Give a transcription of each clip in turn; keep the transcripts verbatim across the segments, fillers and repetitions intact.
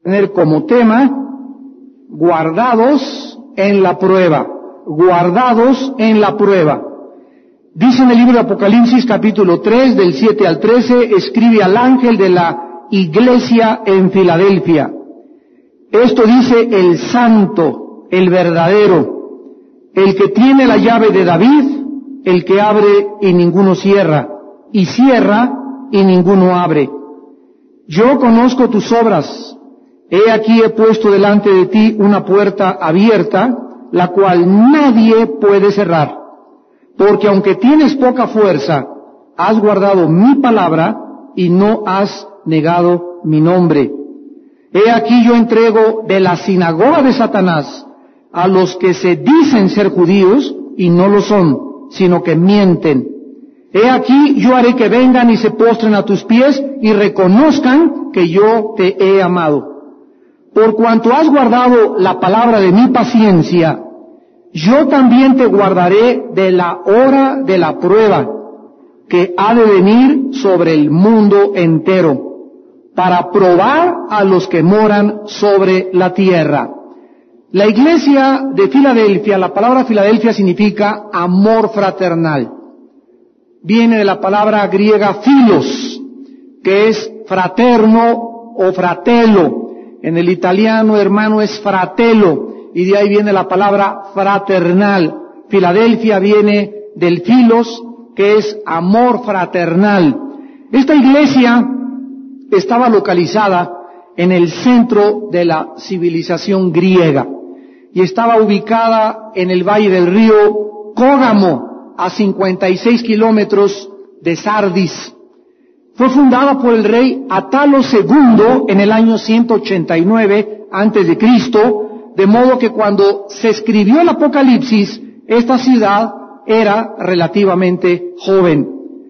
tener como tema guardados en la prueba, guardados en la prueba. Dice en el libro de Apocalipsis capítulo tres del siete al trece, escribe al ángel de la iglesia en Filadelfia. Esto dice el santo, el verdadero, el que tiene la llave de David, el que abre y ninguno cierra, y cierra y ninguno abre. Yo conozco tus obras. He aquí he puesto delante de ti una puerta abierta, la cual nadie puede cerrar. Porque aunque tienes poca fuerza, has guardado mi palabra y no has negado mi nombre. He aquí yo entrego de la sinagoga de Satanás a los que se dicen ser judíos y no lo son, sino que mienten. He aquí yo haré que vengan y se postren a tus pies y reconozcan que yo te he amado. Por cuanto has guardado la palabra de mi paciencia, yo también te guardaré de la hora de la prueba que ha de venir sobre el mundo entero, para probar a los que moran sobre la tierra. La iglesia de Filadelfia, la palabra Filadelfia significa amor fraternal. Viene de la palabra griega philos, que es fraterno o fratello. En el italiano, hermano, es fratello, y de ahí viene la palabra fraternal. Filadelfia viene del philos, que es amor fraternal. Esta iglesia estaba localizada en el centro de la civilización griega y estaba ubicada en el valle del río Cógamo, a cincuenta y seis kilómetros de Sardis. Fue fundada por el rey Atalo segundo en el año ciento ochenta y nueve antes de Cristo, de modo que cuando se escribió el Apocalipsis, esta ciudad era relativamente joven.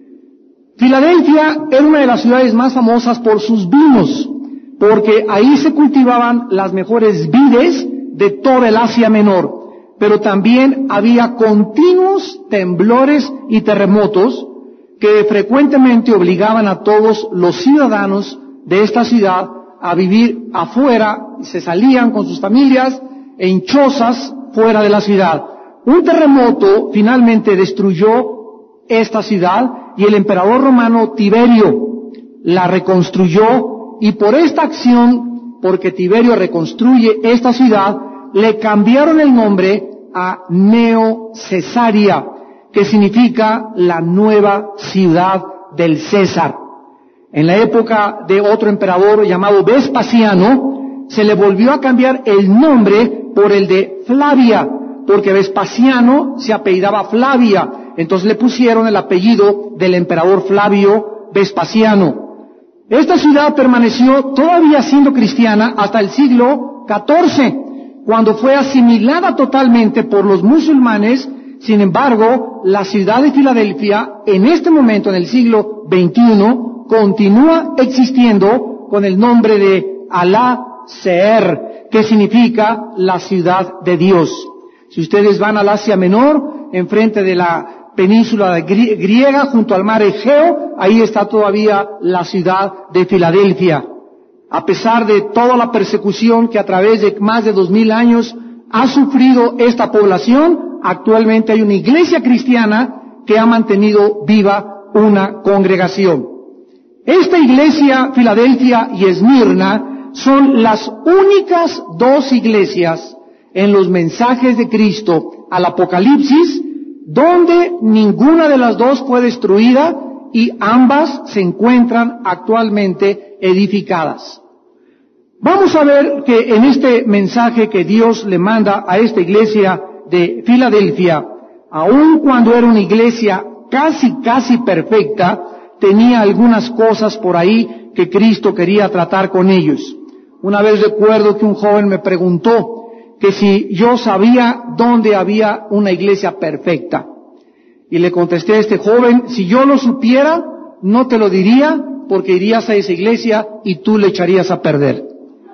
Filadelfia era una de las ciudades más famosas por sus vinos, porque ahí se cultivaban las mejores vides de toda el Asia Menor, pero también había continuos temblores y terremotos que frecuentemente obligaban a todos los ciudadanos de esta ciudad a vivir afuera, se salían con sus familias en chozas fuera de la ciudad. Un terremoto finalmente destruyó esta ciudad y el emperador romano Tiberio la reconstruyó, y por esta acción, porque Tiberio reconstruye esta ciudad, le cambiaron el nombre a Neo Cesaria, que significa la nueva ciudad del César. En la época de otro emperador llamado Vespasiano, se le volvió a cambiar el nombre por el de Flavia, porque Vespasiano se apellidaba Flavia, entonces le pusieron el apellido del emperador Flavio Vespasiano. Esta ciudad permaneció todavía siendo cristiana hasta el siglo catorce, cuando fue asimilada totalmente por los musulmanes. Sin embargo, la ciudad de Filadelfia, en este momento, en el siglo veintiuno, continúa existiendo con el nombre de Alá Seher, que significa la ciudad de Dios. Si ustedes van al Asia Menor, enfrente de la península griega, junto al mar Egeo, ahí está todavía la ciudad de Filadelfia. A pesar de toda la persecución que a través de más de dos mil años ha sufrido esta población, actualmente hay una iglesia cristiana que ha mantenido viva una congregación. Esta iglesia, Filadelfia y Esmirna, son las únicas dos iglesias en los mensajes de Cristo al Apocalipsis donde ninguna de las dos fue destruida y ambas se encuentran actualmente edificadas. Vamos a ver que en este mensaje que Dios le manda a esta iglesia de Filadelfia, aun cuando era una iglesia casi, casi perfecta, tenía algunas cosas por ahí que Cristo quería tratar con ellos. Una vez recuerdo que un joven me preguntó que si yo sabía dónde había una iglesia perfecta. Y le contesté a este joven, si yo lo supiera, no te lo diría, porque irías a esa iglesia y tú le echarías a perder.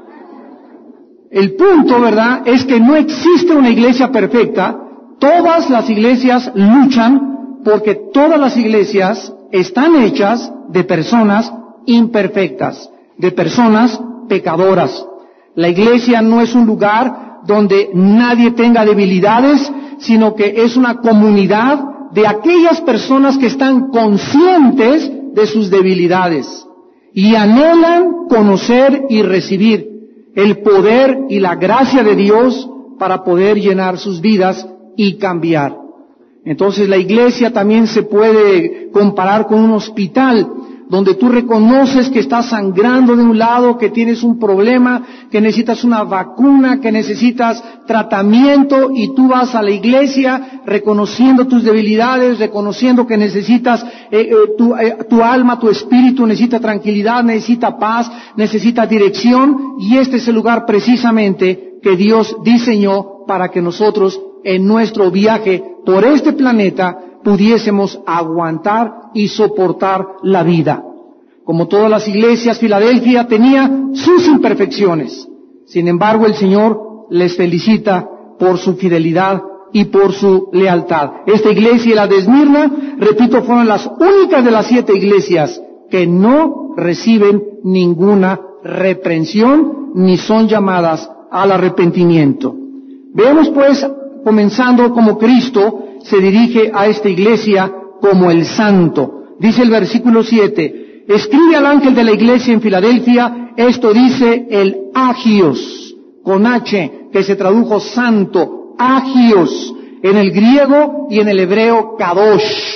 El punto, ¿verdad?, es que no existe una iglesia perfecta. Todas las iglesias luchan porque todas las iglesias están hechas de personas imperfectas, de personas pecadoras. La iglesia no es un lugar donde nadie tenga debilidades, sino que es una comunidad de aquellas personas que están conscientes de sus debilidades y anhelan conocer y recibir el poder y la gracia de Dios para poder llenar sus vidas y cambiar. Entonces la iglesia también se puede comparar con un hospital donde tú reconoces que estás sangrando de un lado, que tienes un problema, que necesitas una vacuna, que necesitas tratamiento, y tú vas a la iglesia reconociendo tus debilidades, reconociendo que necesitas, eh, eh, tu, eh, tu alma, tu espíritu necesita tranquilidad, necesita paz, necesita dirección, y este es el lugar precisamente que Dios diseñó para que nosotros en nuestro viaje por este planeta pudiésemos aguantar y soportar la vida. Como todas las iglesias, Filadelfia tenía sus imperfecciones. Sin embargo, el Señor les felicita por su fidelidad y por su lealtad. Esta iglesia y la de Esmirna, repito, fueron las únicas de las siete iglesias que no reciben ninguna reprensión ni son llamadas al arrepentimiento. Veamos pues, comenzando como Cristo se dirige a esta iglesia como el Santo. Dice el versículo siete, escribe al ángel de la iglesia en Filadelfia, esto dice el Agios, con H, que se tradujo santo, Agios, en el griego y en el hebreo Kadosh.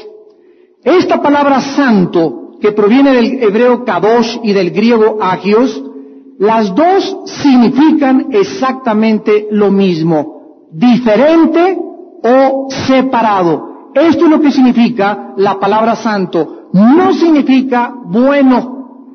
Esta palabra santo, que proviene del hebreo Kadosh y del griego Agios, las dos significan exactamente lo mismo, diferente o separado. Esto es lo que significa la palabra santo. No significa bueno,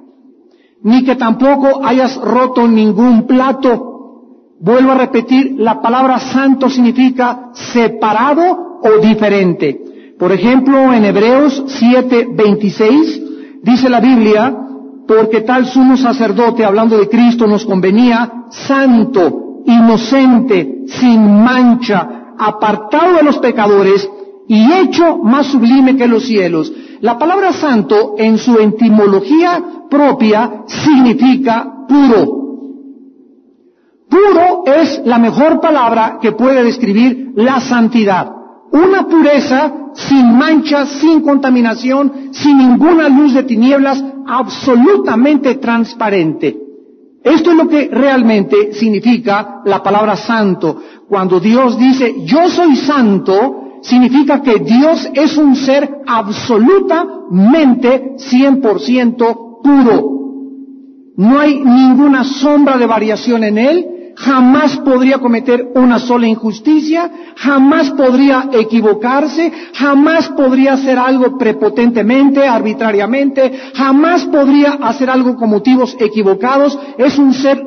ni que tampoco hayas roto ningún plato. Vuelvo a repetir, la palabra santo significa separado o diferente. Por ejemplo, en Hebreos siete veintiséis dice la Biblia, porque tal sumo sacerdote, hablando de Cristo, nos convenía santo, inocente, sin mancha, apartado de los pecadores y hecho más sublime que los cielos. La palabra santo en su etimología propia significa puro. Puro es la mejor palabra que puede describir la santidad. Una pureza sin mancha, sin contaminación, sin ninguna luz de tinieblas, absolutamente transparente. Esto es lo que realmente significa la palabra santo. Cuando Dios dice, yo soy santo, significa que Dios es un ser absolutamente cien por ciento puro. No hay ninguna sombra de variación en Él, jamás podría cometer una sola injusticia, jamás podría equivocarse, jamás podría hacer algo prepotentemente, arbitrariamente, jamás podría hacer algo con motivos equivocados. Es un ser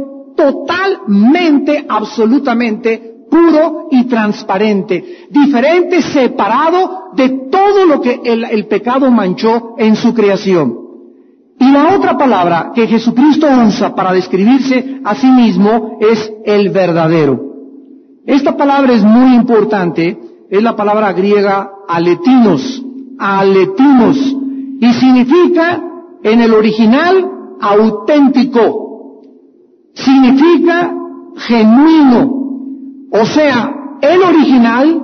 totalmente, absolutamente puro y transparente, diferente, separado de todo lo que el, el pecado manchó en su creación. Y la otra palabra que Jesucristo usa para describirse a sí mismo es el verdadero. Esta palabra es muy importante, es la palabra griega aletinos, aletinos, y significa en el original auténtico, significa genuino. O sea, el original,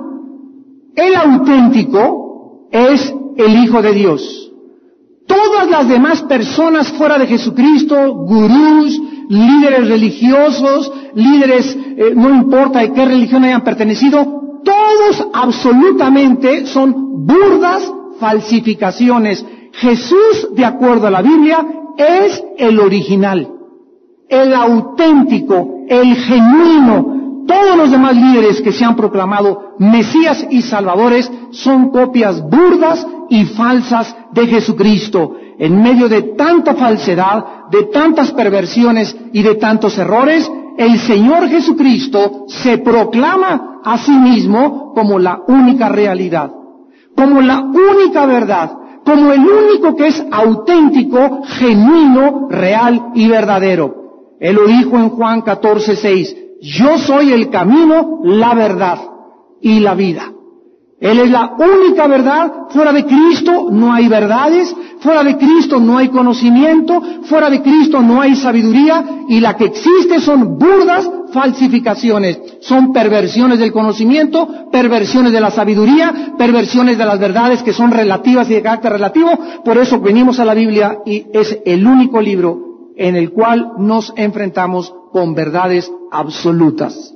el auténtico, es el Hijo de Dios. Todas las demás personas fuera de Jesucristo, gurús, líderes religiosos, líderes, eh, no importa de qué religión hayan pertenecido, todos absolutamente son burdas falsificaciones. Jesús, de acuerdo a la Biblia, es el original, el auténtico, el genuino. Todos los demás líderes que se han proclamado Mesías y Salvadores son copias burdas y falsas de Jesucristo. En medio de tanta falsedad, de tantas perversiones y de tantos errores, el Señor Jesucristo se proclama a sí mismo como la única realidad, como la única verdad, como el único que es auténtico, genuino, real y verdadero. Él lo dijo en Juan catorce seis. Yo soy el camino, la verdad y la vida. Él es la única verdad. Fuera de Cristo no hay verdades, fuera de Cristo no hay conocimiento, fuera de Cristo no hay sabiduría, y la que existe son burdas falsificaciones, son perversiones del conocimiento, perversiones de la sabiduría, perversiones de las verdades que son relativas y de carácter relativo. Por eso venimos a la Biblia y es el único libro en el cual nos enfrentamos con verdades absolutas.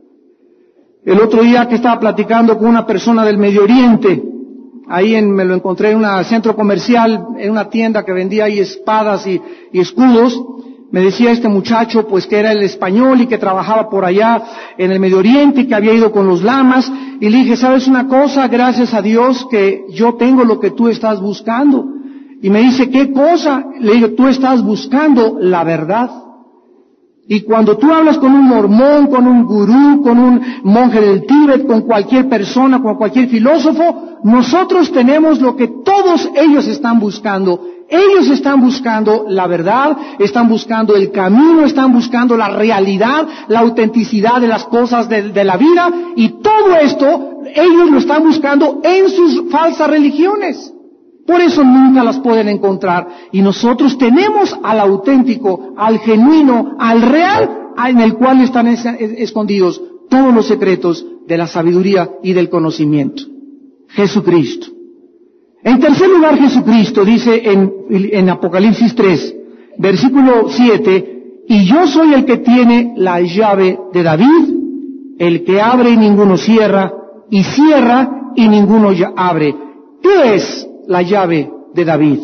El otro día que estaba platicando con una persona del Medio Oriente, ahí en, me lo encontré en un centro comercial, en una tienda que vendía ahí espadas y, y escudos. Me decía este muchacho, pues, que era el español y que trabajaba por allá en el Medio Oriente y que había ido con los lamas. Y le dije, ¿sabes una cosa? Gracias a Dios que yo tengo lo que tú estás buscando. Y me dice, ¿qué cosa? Le digo, tú estás buscando la verdad. Y cuando tú hablas con un mormón, con un gurú, con un monje del Tíbet, con cualquier persona, con cualquier filósofo, nosotros tenemos lo que todos ellos están buscando. Ellos están buscando la verdad, están buscando el camino, están buscando la realidad, la autenticidad de las cosas de, de la vida, y todo esto ellos lo están buscando en sus falsas religiones. Por eso nunca las pueden encontrar. Y nosotros tenemos al auténtico, al genuino, al real, en el cual están es, es, escondidos todos los secretos de la sabiduría y del conocimiento. Jesucristo. En tercer lugar, Jesucristo dice en, en Apocalipsis tres, versículo siete, y yo soy el que tiene la llave de David, el que abre y ninguno cierra, y cierra y ninguno abre. ¿Qué es la llave de David?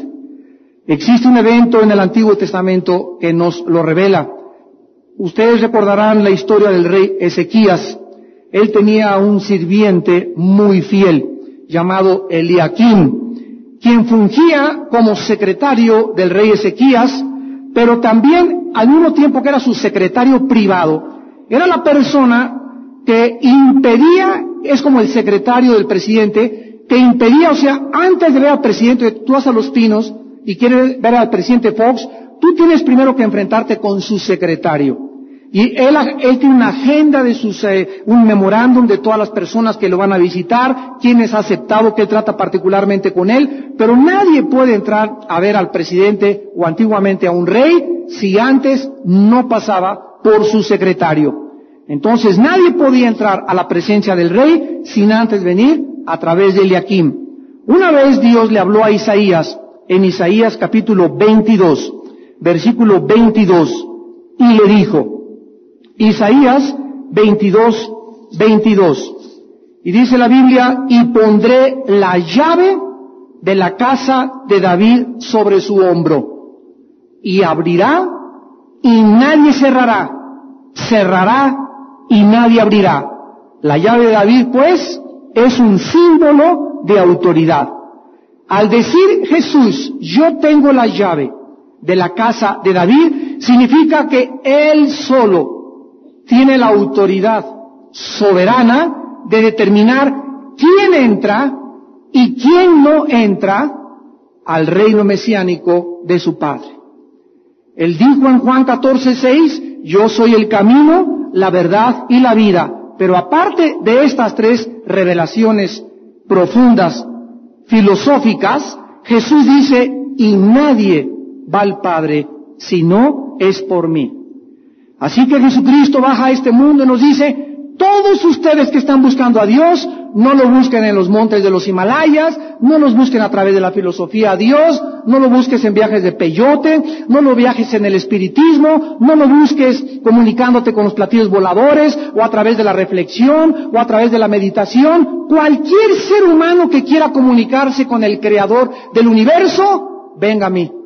Existe un evento en el Antiguo Testamento que nos lo revela. Ustedes recordarán la historia del rey Ezequías. Él tenía un sirviente muy fiel llamado Eliaquim, quien fungía como secretario del rey Ezequías, pero también al mismo tiempo que era su secretario privado. Era la persona que impedía, es como el secretario del presidente, que impedía, o sea, antes de ver al presidente, tú vas a Los Pinos y quieres ver al presidente Fox, tú tienes primero que enfrentarte con su secretario. Y él, él tiene una agenda de sus, eh, un memorándum de todas las personas que lo van a visitar, quienes ha aceptado, que él trata particularmente con él, pero nadie puede entrar a ver al presidente o antiguamente a un rey si antes no pasaba por su secretario. Entonces nadie podía entrar a la presencia del rey sin antes venir a través de Eliaquim. Una vez Dios le habló a Isaías, en Isaías capítulo veintidós, versículo veintidós, y le dijo, Isaías veintidós, veintidós, y dice la Biblia, y pondré la llave de la casa de David sobre su hombro, y abrirá, y nadie cerrará, cerrará, y nadie abrirá. La llave de David, pues, es un símbolo de autoridad. Al decir Jesús, yo tengo la llave de la casa de David, significa que Él solo tiene la autoridad soberana de determinar quién entra y quién no entra al reino mesiánico de su Padre. Él dijo en Juan catorce, seis, yo soy el camino, la verdad y la vida. Pero aparte de estas tres revelaciones profundas, filosóficas, Jesús dice, y nadie va al Padre si no es por mí. Así que Jesucristo baja a este mundo y nos dice, todos ustedes que están buscando a Dios, no lo busquen en los montes de los Himalayas, no los busquen a través de la filosofía a Dios, no lo busques en viajes de peyote, no lo viajes en el espiritismo, no lo busques comunicándote con los platillos voladores, o a través de la reflexión, o a través de la meditación. Cualquier ser humano que quiera comunicarse con el Creador del universo, venga a mí.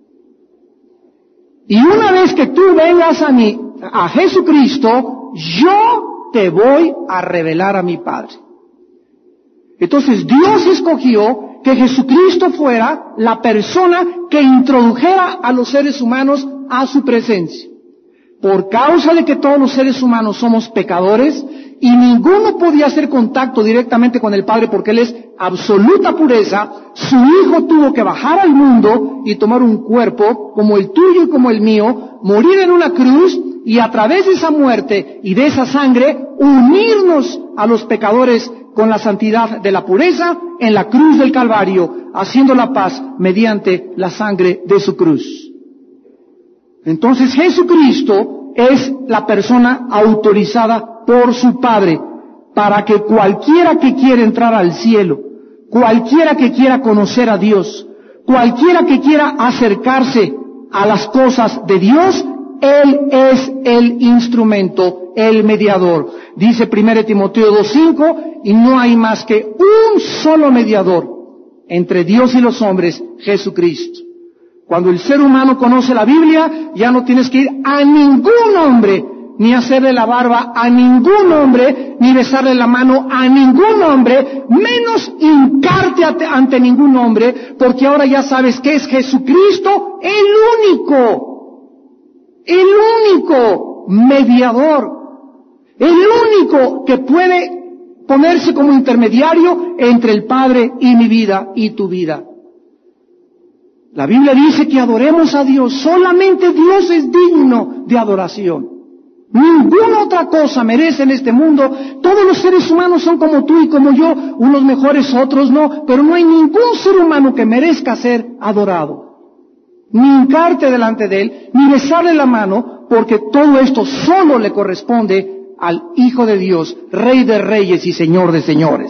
Y una vez que tú vengas a mí, a Jesucristo, yo te voy a revelar a mi Padre. Entonces Dios escogió que Jesucristo fuera la persona que introdujera a los seres humanos a su presencia. Por causa de que todos los seres humanos somos pecadores y ninguno podía hacer contacto directamente con el Padre porque Él es absoluta pureza, su Hijo tuvo que bajar al mundo y tomar un cuerpo como el tuyo y como el mío, morir en una cruz y a través de esa muerte y de esa sangre unirnos a los pecadores con la santidad de la pureza en la cruz del Calvario, haciendo la paz mediante la sangre de su cruz. Entonces Jesucristo es la persona autorizada por su Padre para que cualquiera que quiera entrar al cielo, cualquiera que quiera conocer a Dios, cualquiera que quiera acercarse a las cosas de Dios, Él es el instrumento, el mediador. Dice primero Timoteo dos cinco, y no hay más que un solo mediador entre Dios y los hombres, Jesucristo. Cuando el ser humano conoce la Biblia, ya no tienes que ir a ningún hombre, ni hacerle la barba a ningún hombre, ni besarle la mano a ningún hombre, menos hincarte ante, ante ningún hombre, porque ahora ya sabes que es Jesucristo el único, el único mediador, el único que puede ponerse como intermediario entre el Padre y mi vida y tu vida. La Biblia dice que adoremos a Dios, solamente Dios es digno de adoración. Ninguna otra cosa merece en este mundo. Todos los seres humanos son como tú y como yo, unos mejores, otros no, pero no hay ningún ser humano que merezca ser adorado. Ni hincarte delante de Él, ni besarle la mano, porque todo esto solo le corresponde al Hijo de Dios, Rey de Reyes y Señor de Señores.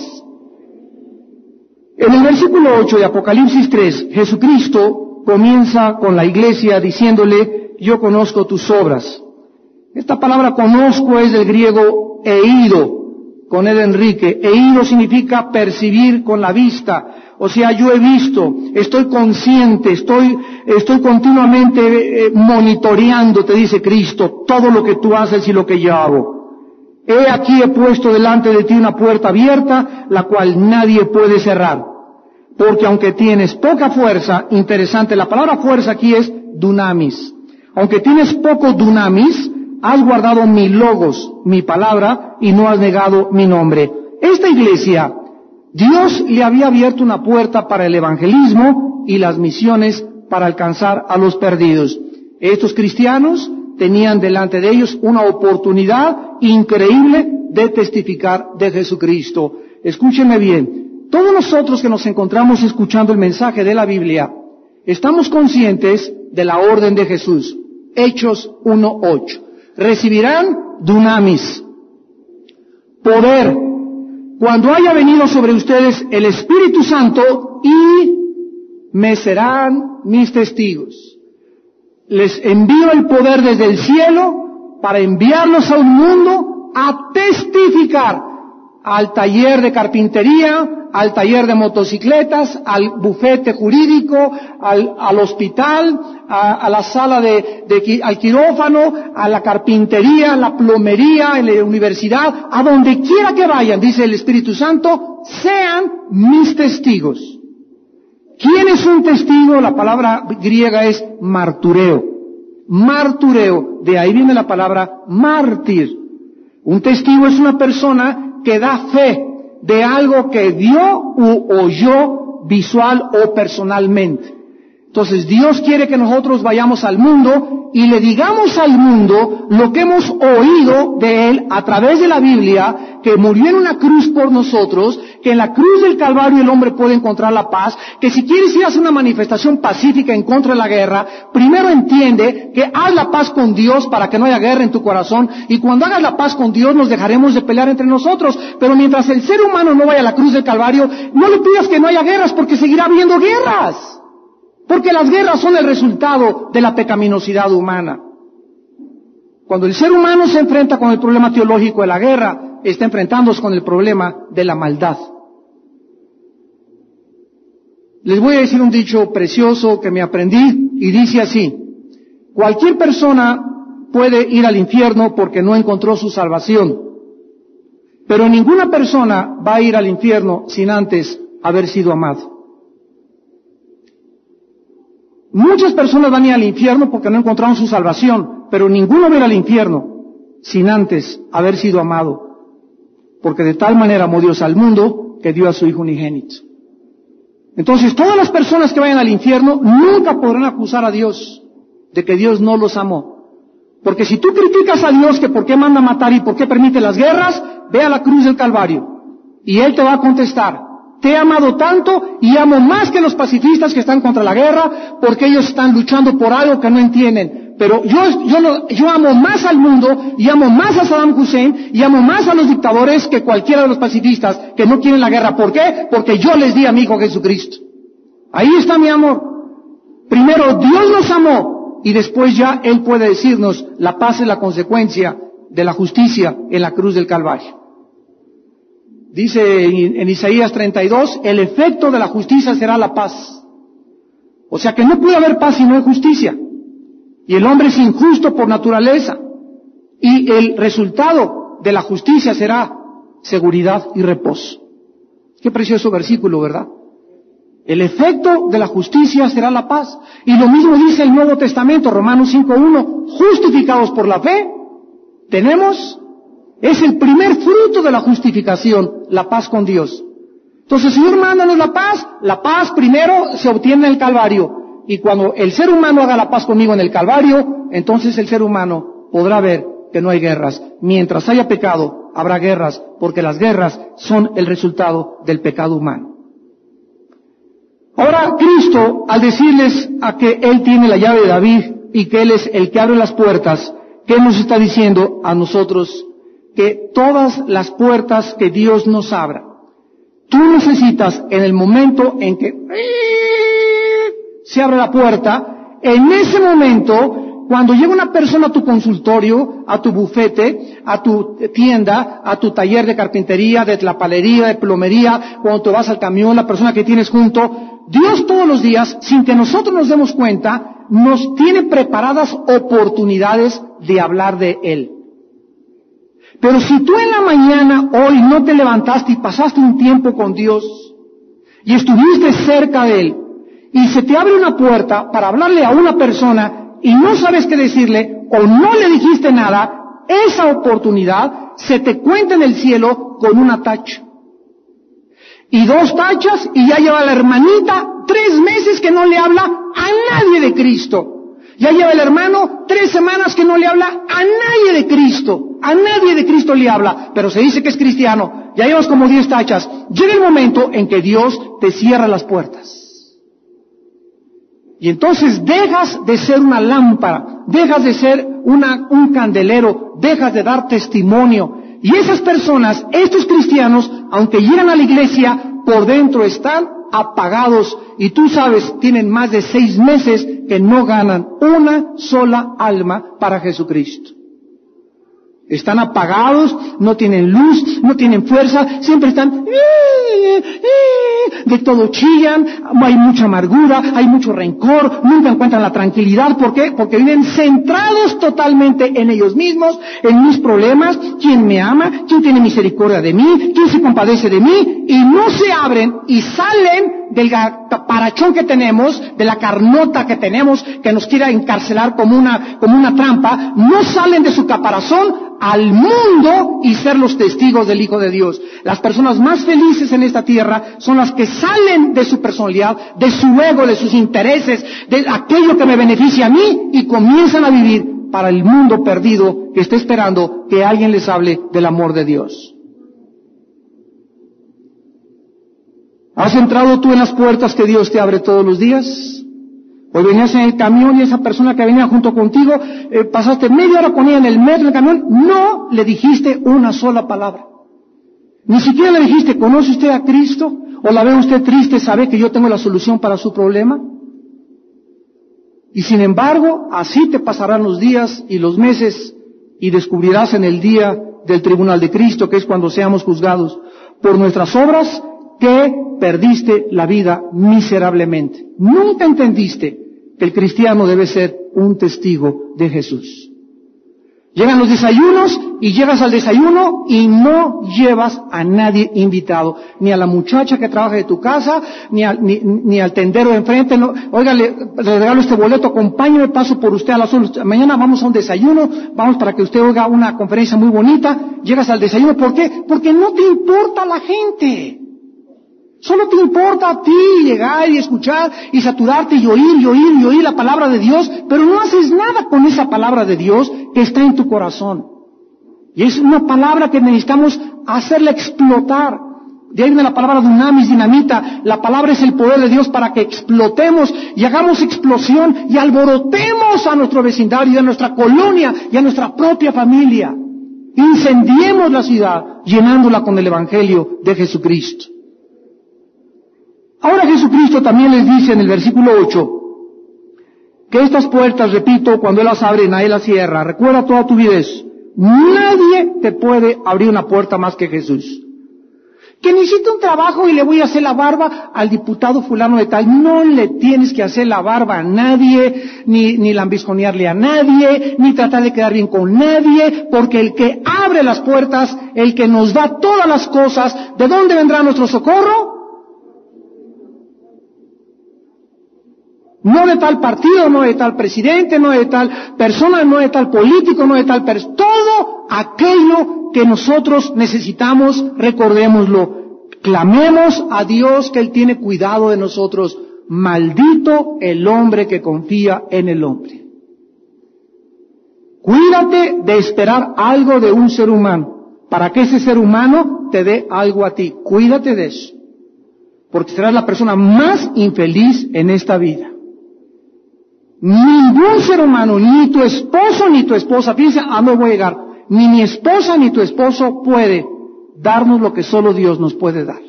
En el versículo ocho de Apocalipsis tres, Jesucristo comienza con la iglesia diciéndole, yo conozco tus obras. Esta palabra conozco es del griego eido, con el Enrique. Eido significa percibir con la vista. O sea, yo he visto, estoy consciente, estoy, estoy continuamente eh, monitoreando, te dice Cristo, todo lo que tú haces y lo que yo hago. He aquí he puesto delante de ti una puerta abierta, la cual nadie puede cerrar. Porque aunque tienes poca fuerza, interesante, la palabra fuerza aquí es dunamis. Aunque tienes poco dunamis, has guardado mi logos, mi palabra, y no has negado mi nombre. Esta iglesia, Dios le había abierto una puerta para el evangelismo y las misiones para alcanzar a los perdidos. Estos cristianos tenían delante de ellos una oportunidad increíble de testificar de Jesucristo. Escúchenme bien, todos nosotros que nos encontramos escuchando el mensaje de la Biblia, estamos conscientes de la orden de Jesús. Hechos uno ocho. Recibirán dunamis, poder, cuando haya venido sobre ustedes el Espíritu Santo, y me serán mis testigos. Les envío el poder desde el cielo para enviarlos a un mundo a testificar al taller de carpintería, al taller de motocicletas, al bufete jurídico, al, al hospital, a, a la sala de, de, al quirófano, a la carpintería, a la plomería, a la universidad, a donde quiera que vayan, dice el Espíritu Santo, sean mis testigos. ¿Quién es un testigo? La palabra griega es martureo. Martureo, de ahí viene la palabra mártir. Un testigo es una persona que da fe de algo que vio u oyó visual o personalmente. Entonces Dios quiere que nosotros vayamos al mundo y le digamos al mundo lo que hemos oído de Él a través de la Biblia, que murió en una cruz por nosotros, que en la cruz del Calvario el hombre puede encontrar la paz, que si quieres ir a hacer una manifestación pacífica en contra de la guerra, primero entiende que haz la paz con Dios para que no haya guerra en tu corazón, y cuando hagas la paz con Dios nos dejaremos de pelear entre nosotros. Pero mientras el ser humano no vaya a la cruz del Calvario, no le pidas que no haya guerras, porque seguirá habiendo guerras. Porque las guerras son el resultado de la pecaminosidad humana. Cuando el ser humano se enfrenta con el problema teológico de la guerra, está enfrentándose con el problema de la maldad. Les voy a decir un dicho precioso que me aprendí y dice así: cualquier persona puede ir al infierno porque no encontró su salvación, pero ninguna persona va a ir al infierno sin antes haber sido amado. Muchas personas van a ir al infierno porque no encontraron su salvación, pero ninguno va a ir al infierno sin antes haber sido amado. Porque de tal manera amó Dios al mundo que dio a su Hijo unigénito. Entonces, todas las personas que vayan al infierno nunca podrán acusar a Dios de que Dios no los amó. Porque si tú criticas a Dios que por qué manda matar y por qué permite las guerras, ve a la cruz del Calvario. Y Él te va a contestar, te he amado tanto y amo más que los pacifistas que están contra la guerra, porque ellos están luchando por algo que no entienden. Pero yo, yo, no, yo amo más al mundo, y amo más a Saddam Hussein, y amo más a los dictadores que cualquiera de los pacifistas que no quieren la guerra. ¿Por qué? Porque yo les di a mi Hijo Jesucristo. Ahí está mi amor. Primero Dios nos amó, y después ya Él puede decirnos, la paz es la consecuencia de la justicia en la cruz del Calvario. Dice en Isaías treinta y dos, el efecto de la justicia será la paz. O sea que no puede haber paz si no hay justicia. Y el hombre es injusto por naturaleza. Y el resultado de la justicia será seguridad y reposo. Qué precioso versículo, ¿verdad? El efecto de la justicia será la paz. Y lo mismo dice el Nuevo Testamento, Romanos cinco uno, justificados por la fe, tenemos... Es el primer fruto de la justificación, la paz con Dios. Entonces, Señor, mándanos la paz. La paz primero se obtiene en el Calvario. Y cuando el ser humano haga la paz conmigo en el Calvario, entonces el ser humano podrá ver que no hay guerras. Mientras haya pecado, habrá guerras, porque las guerras son el resultado del pecado humano. Ahora, Cristo, al decirles a que Él tiene la llave de David y que Él es el que abre las puertas, ¿qué nos está diciendo a nosotros? Que todas las puertas que Dios nos abra, tú necesitas en el momento en que se abre la puerta, en ese momento, cuando llega una persona a tu consultorio, a tu bufete, a tu tienda, a tu taller de carpintería, de tlapalería, de plomería, cuando te vas al camión, la persona que tienes junto, Dios todos los días, sin que nosotros nos demos cuenta, nos tiene preparadas oportunidades de hablar de Él. Pero si tú en la mañana hoy no te levantaste y pasaste un tiempo con Dios y estuviste cerca de Él y se te abre una puerta para hablarle a una persona y no sabes qué decirle o no le dijiste nada, esa oportunidad se te cuenta en el cielo con una tacha. Y dos tachas y ya lleva la hermanita tres meses que no le habla a nadie de Cristo. Ya lleva el hermano tres semanas que no le habla a nadie de Cristo. A nadie de Cristo le habla, pero se dice que es cristiano. Ya llevas como diez tachas. Llega el momento en que Dios te cierra las puertas. Y entonces dejas de ser una lámpara, dejas de ser una, un candelero, dejas de dar testimonio. Y esas personas, estos cristianos, aunque llegan a la iglesia, por dentro están apagados. Y tú sabes, tienen más de seis meses que no ganan una sola alma para Jesucristo. Están apagados, no tienen luz, no tienen fuerza, siempre están, de todo chillan, hay mucha amargura, hay mucho rencor, nunca encuentran la tranquilidad. ¿Por qué? Porque viven centrados totalmente en ellos mismos, en mis problemas, quién me ama, quién tiene misericordia de mí, quién se compadece de mí, y no se abren y salen del caparachón que tenemos, de la carnota que tenemos, que nos quiera encarcelar como una, como una trampa, no salen de su caparazón al mundo y ser los testigos del Hijo de Dios. Las personas más felices en esta tierra son las que salen de su personalidad, de su ego, de sus intereses, de aquello que me beneficia a mí, y comienzan a vivir para el mundo perdido que está esperando que alguien les hable del amor de Dios. ¿Has entrado tú en las puertas que Dios te abre todos los días? Hoy venías en el camión y esa persona que venía junto contigo, eh, pasaste media hora con ella en el metro, en el camión, no le dijiste una sola palabra. Ni siquiera le dijiste, ¿conoce usted a Cristo? ¿O la ve usted triste, sabe que yo tengo la solución para su problema? Y sin embargo, así te pasarán los días y los meses y descubrirás en el día del tribunal de Cristo, que es cuando seamos juzgados por nuestras obras, que perdiste la vida miserablemente. Nunca entendiste que el cristiano debe ser un testigo de Jesús. Llegan los desayunos y llegas al desayuno y no llevas a nadie invitado, ni a la muchacha que trabaja de tu casa, ni, a, ni, ni al tendero de enfrente. No, oiga, le, le regalo este boleto, acompáñeme, paso por usted a las ocho. Mañana vamos a un desayuno, vamos para que usted oiga una conferencia muy bonita. Llegas al desayuno, ¿por qué? Porque no te importa la gente. Solo te importa a ti llegar y escuchar y saturarte y oír y oír y oír la palabra de Dios, pero no haces nada con esa palabra de Dios que está en tu corazón. Y es una palabra que necesitamos hacerla explotar. De ahí viene la palabra dunamis, dinamita. La palabra es el poder de Dios para que explotemos y hagamos explosión y alborotemos a nuestro vecindario y a nuestra colonia y a nuestra propia familia. Incendiemos la ciudad llenándola con el Evangelio de Jesucristo. Ahora Jesucristo también les dice en el versículo ocho que estas puertas, repito, cuando Él las abre, nadie las cierra. Recuerda toda tu vida eso. Nadie te puede abrir una puerta más que Jesús. Que necesito un trabajo y le voy a hacer la barba al diputado fulano de tal. No le tienes que hacer la barba a nadie, ni, ni lambisconearle a nadie, ni tratar de quedar bien con nadie, porque el que abre las puertas, el que nos da todas las cosas, ¿de dónde vendrá nuestro socorro? No de tal partido, no de tal presidente, no de tal persona, no de tal político, no de tal persona. Todo aquello que nosotros necesitamos, recordémoslo. Clamemos a Dios que Él tiene cuidado de nosotros. Maldito el hombre que confía en el hombre. Cuídate de esperar algo de un ser humano, para que ese ser humano te dé algo a ti. Cuídate de eso, porque serás la persona más infeliz en esta vida. Ningún ser humano, ni tu esposo ni tu esposa, fíjense a dónde voy a llegar, ni mi esposa ni tu esposo puede darnos lo que solo Dios nos puede dar.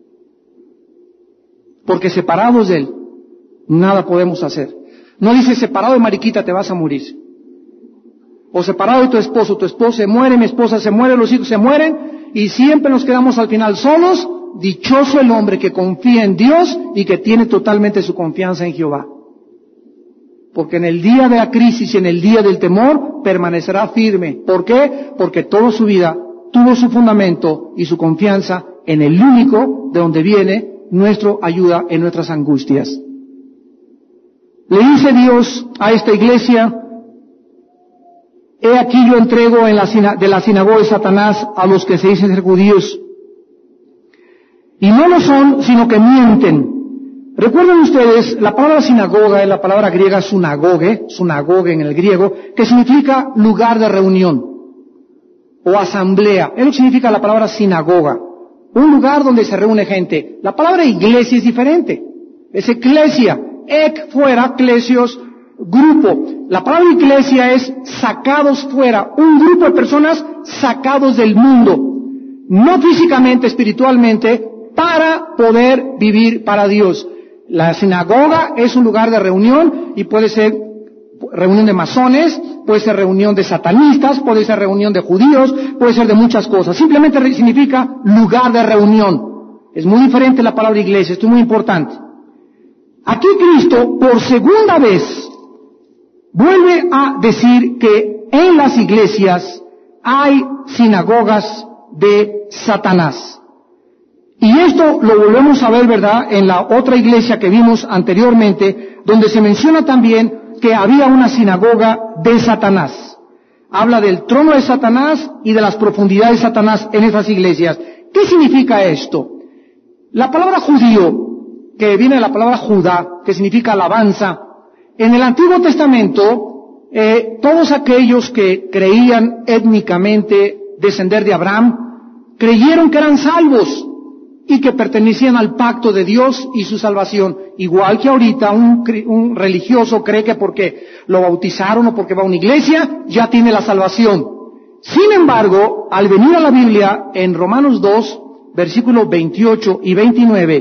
Porque separados de Él, nada podemos hacer. No dice separado de Mariquita te vas a morir. O separado de tu esposo, tu esposo se muere, mi esposa se muere, los hijos se mueren, y siempre nos quedamos al final solos. Dichoso el hombre que confía en Dios y que tiene totalmente su confianza en Jehová. Porque en el día de la crisis y en el día del temor permanecerá firme. ¿Por qué? Porque toda su vida tuvo su fundamento y su confianza en el único de donde viene nuestra ayuda en nuestras angustias. Le dice Dios a esta iglesia: he aquí yo entrego en la, de la sinagoga de Satanás a los que se dicen ser judíos. Y no lo son, sino que mienten. Recuerden ustedes, la palabra sinagoga es la palabra griega sunagoge, sunagoge en el griego, que significa lugar de reunión o asamblea. Es lo que significa la palabra sinagoga, un lugar donde se reúne gente. La palabra iglesia es diferente, es eclesia, ek fuera, eclesios, grupo. La palabra iglesia es sacados fuera, un grupo de personas sacados del mundo, no físicamente, espiritualmente, para poder vivir para Dios. La sinagoga es un lugar de reunión y puede ser reunión de masones, puede ser reunión de satanistas, puede ser reunión de judíos, puede ser de muchas cosas. Simplemente significa lugar de reunión. Es muy diferente la palabra iglesia, esto es muy importante. Aquí Cristo, por segunda vez, vuelve a decir que en las iglesias hay sinagogas de Satanás. Y esto lo volvemos a ver, ¿verdad?, en la otra iglesia que vimos anteriormente, donde se menciona también que había una sinagoga de Satanás. Habla del trono de Satanás y de las profundidades de Satanás en esas iglesias. ¿Qué significa esto? La palabra judío, que viene de la palabra Judá, que significa alabanza, en el Antiguo Testamento, eh, todos aquellos que creían étnicamente descender de Abraham, creyeron que eran salvos y que pertenecían al pacto de Dios y su salvación. Igual que ahorita un, un religioso cree que porque lo bautizaron o porque va a una iglesia, ya tiene la salvación. Sin embargo, al venir a la Biblia, en Romanos dos, versículos veintiocho y veintinueve,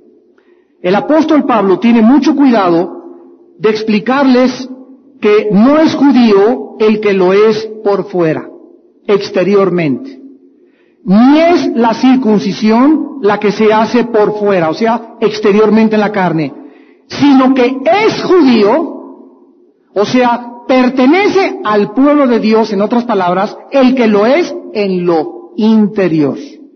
el apóstol Pablo tiene mucho cuidado de explicarles que no es judío el que lo es por fuera, exteriormente. Ni es la circuncisión la que se hace por fuera, o sea, exteriormente en la carne, sino que es judío, o sea, pertenece al pueblo de Dios, en otras palabras, el que lo es en lo interior.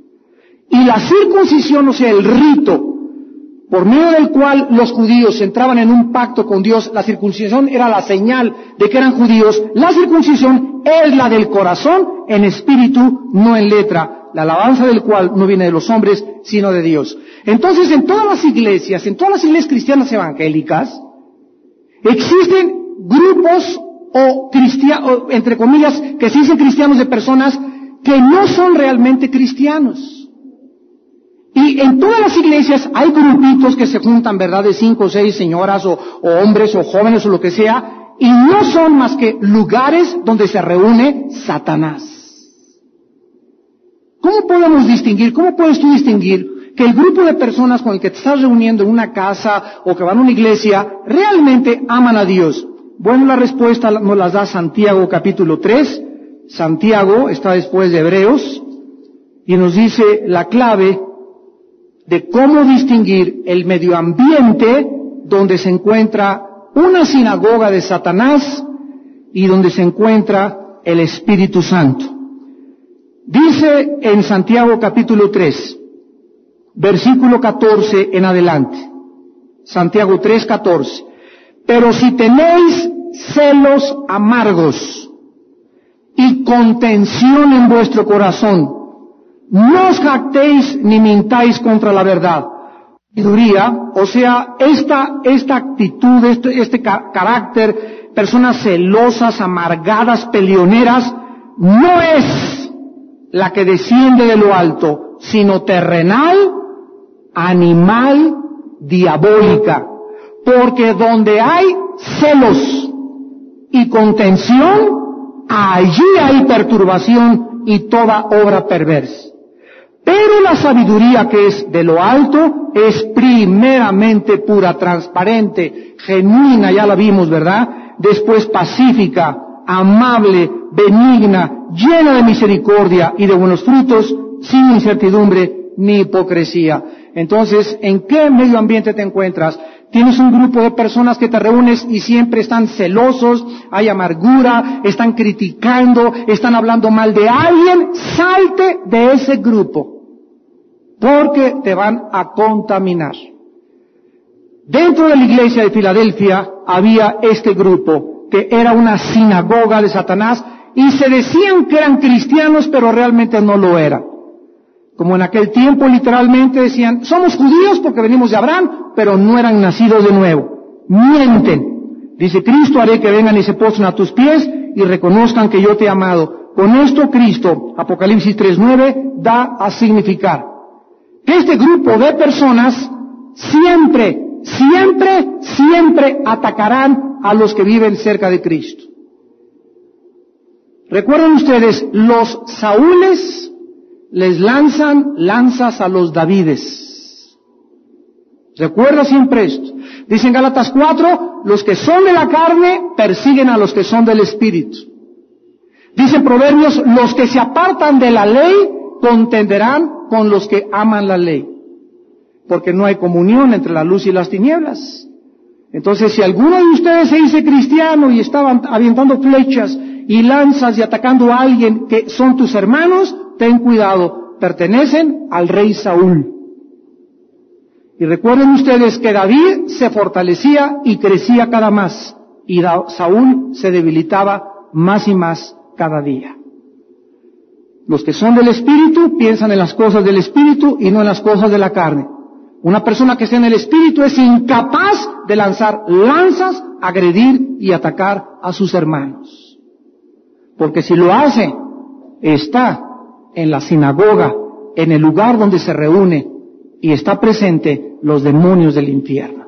Y la circuncisión, o sea, el rito, por medio del cual los judíos entraban en un pacto con Dios, la circuncisión era la señal de que eran judíos. La circuncisión es la del corazón en espíritu, no en letra. la alabanza del cual no viene de los hombres, sino de Dios. Entonces, en todas las iglesias, en todas las iglesias cristianas evangélicas, existen grupos o cristianos, entre comillas, que se dicen cristianos, de personas que no son realmente cristianos. Y en todas las iglesias hay grupitos que se juntan, ¿verdad?, de cinco o seis señoras o, o hombres o jóvenes o lo que sea, y no son más que lugares donde se reúne Satanás. ¿Cómo podemos distinguir, cómo puedes tú distinguir que el grupo de personas con el que te estás reuniendo en una casa o que van a una iglesia realmente aman a Dios? Bueno, la respuesta nos la da Santiago capítulo tres. Santiago está después de Hebreos y nos dice la clave de cómo distinguir el medio ambiente donde se encuentra una sinagoga de Satanás y donde se encuentra el Espíritu Santo. Dice en Santiago capítulo tres, versículo catorce en adelante. Santiago tres, catorce. Pero si tenéis celos amargos y contención en vuestro corazón, no os jactéis ni mintáis contra la verdad. Sabiduría, o sea, esta, esta actitud, este, este ca- carácter, personas celosas, amargadas, peleoneras, no es la que desciende de lo alto, sino terrenal, animal, diabólica. Porque donde hay celos y contención, allí hay perturbación y toda obra perversa. Pero la sabiduría que es de lo alto es primeramente pura, transparente, genuina, ya la vimos, ¿verdad? Después pacífica, amable, benigna, llena de misericordia y de buenos frutos, sin incertidumbre ni hipocresía. Entonces, ¿en qué medio ambiente te encuentras? Tienes un grupo de personas que te reúnes y siempre están celosos, hay amargura, están criticando, están hablando mal de alguien, salte de ese grupo, porque te van a contaminar. Dentro de la iglesia de Filadelfia había este grupo, que era una sinagoga de Satanás, y se decían que eran cristianos, pero realmente no lo eran. Como en aquel tiempo literalmente decían, somos judíos porque venimos de Abraham, pero no eran nacidos de nuevo. Mienten. Dice, Cristo haré que vengan y se postren a tus pies y reconozcan que yo te he amado. Con esto Cristo, Apocalipsis tres nueve, da a significar que este grupo de personas siempre, siempre, siempre atacarán a los que viven cerca de Cristo. Recuerden ustedes, los Saúles les lanzan lanzas a los Davides. Recuerda siempre esto. Dice en Gálatas cuatro, los que son de la carne persiguen a los que son del Espíritu. Dice en Proverbios, los que se apartan de la ley contenderán con los que aman la ley. Porque no hay comunión entre la luz y las tinieblas. Entonces, si alguno de ustedes se dice cristiano y estaban avientando flechas y lanzas y atacando a alguien que son tus hermanos, ten cuidado, pertenecen al rey Saúl. Y recuerden ustedes que David se fortalecía y crecía cada más, y Saúl se debilitaba más y más cada día. Los que son del Espíritu piensan en las cosas del Espíritu y no en las cosas de la carne. Una persona que está en el Espíritu es incapaz de lanzar lanzas, agredir y atacar a sus hermanos. Porque si lo hace, está en la sinagoga, en el lugar donde se reúne y está presente los demonios del infierno.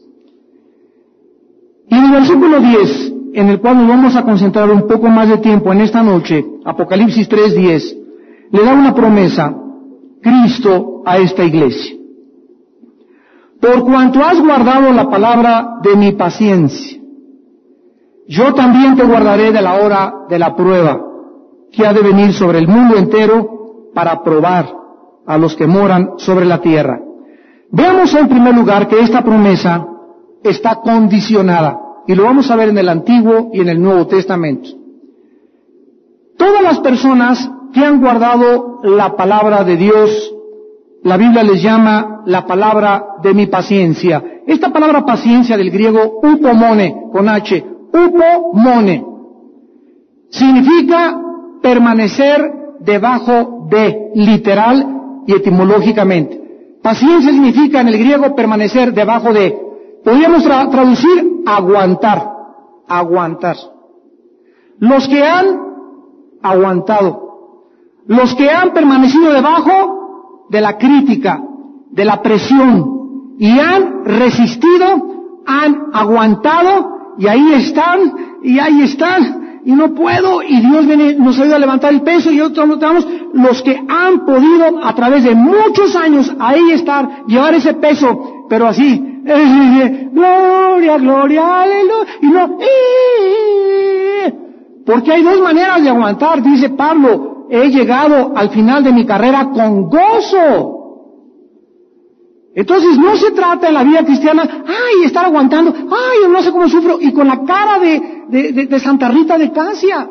Y en el versículo diez, en el cual nos vamos a concentrar un poco más de tiempo en esta noche, Apocalipsis tres diez, le da una promesa, Cristo, a esta iglesia. Por cuanto has guardado la palabra de mi paciencia, yo también te guardaré de la hora de la prueba, que ha de venir sobre el mundo entero para probar a los que moran sobre la tierra. Veamos en primer lugar que esta promesa está condicionada, y lo vamos a ver en el Antiguo y en el Nuevo Testamento. Todas las personas que han guardado la palabra de Dios, la Biblia les llama la palabra de mi paciencia. Esta palabra paciencia del griego upomone, con H, upomone, significa permanecer debajo de, literal y etimológicamente. Paciencia significa en el griego permanecer debajo de. Podríamos tra- traducir aguantar, aguantar. Los que han aguantado, los que han permanecido debajo de la crítica, de la presión, y han resistido, han aguantado, y ahí están, y ahí están, y no puedo, y Dios viene, nos ayuda a levantar el peso, y otros notamos, los que han podido a través de muchos años ahí estar, llevar ese peso, pero así, eh, gloria, gloria, aleluya, y no, eh, porque hay dos maneras de aguantar, dice Pablo, he llegado al final de mi carrera con gozo. Entonces no se trata en la vida cristiana, ay, estar aguantando, ay, no sé cómo sufro, y con la cara de, de, de, de Santa Rita de Casia,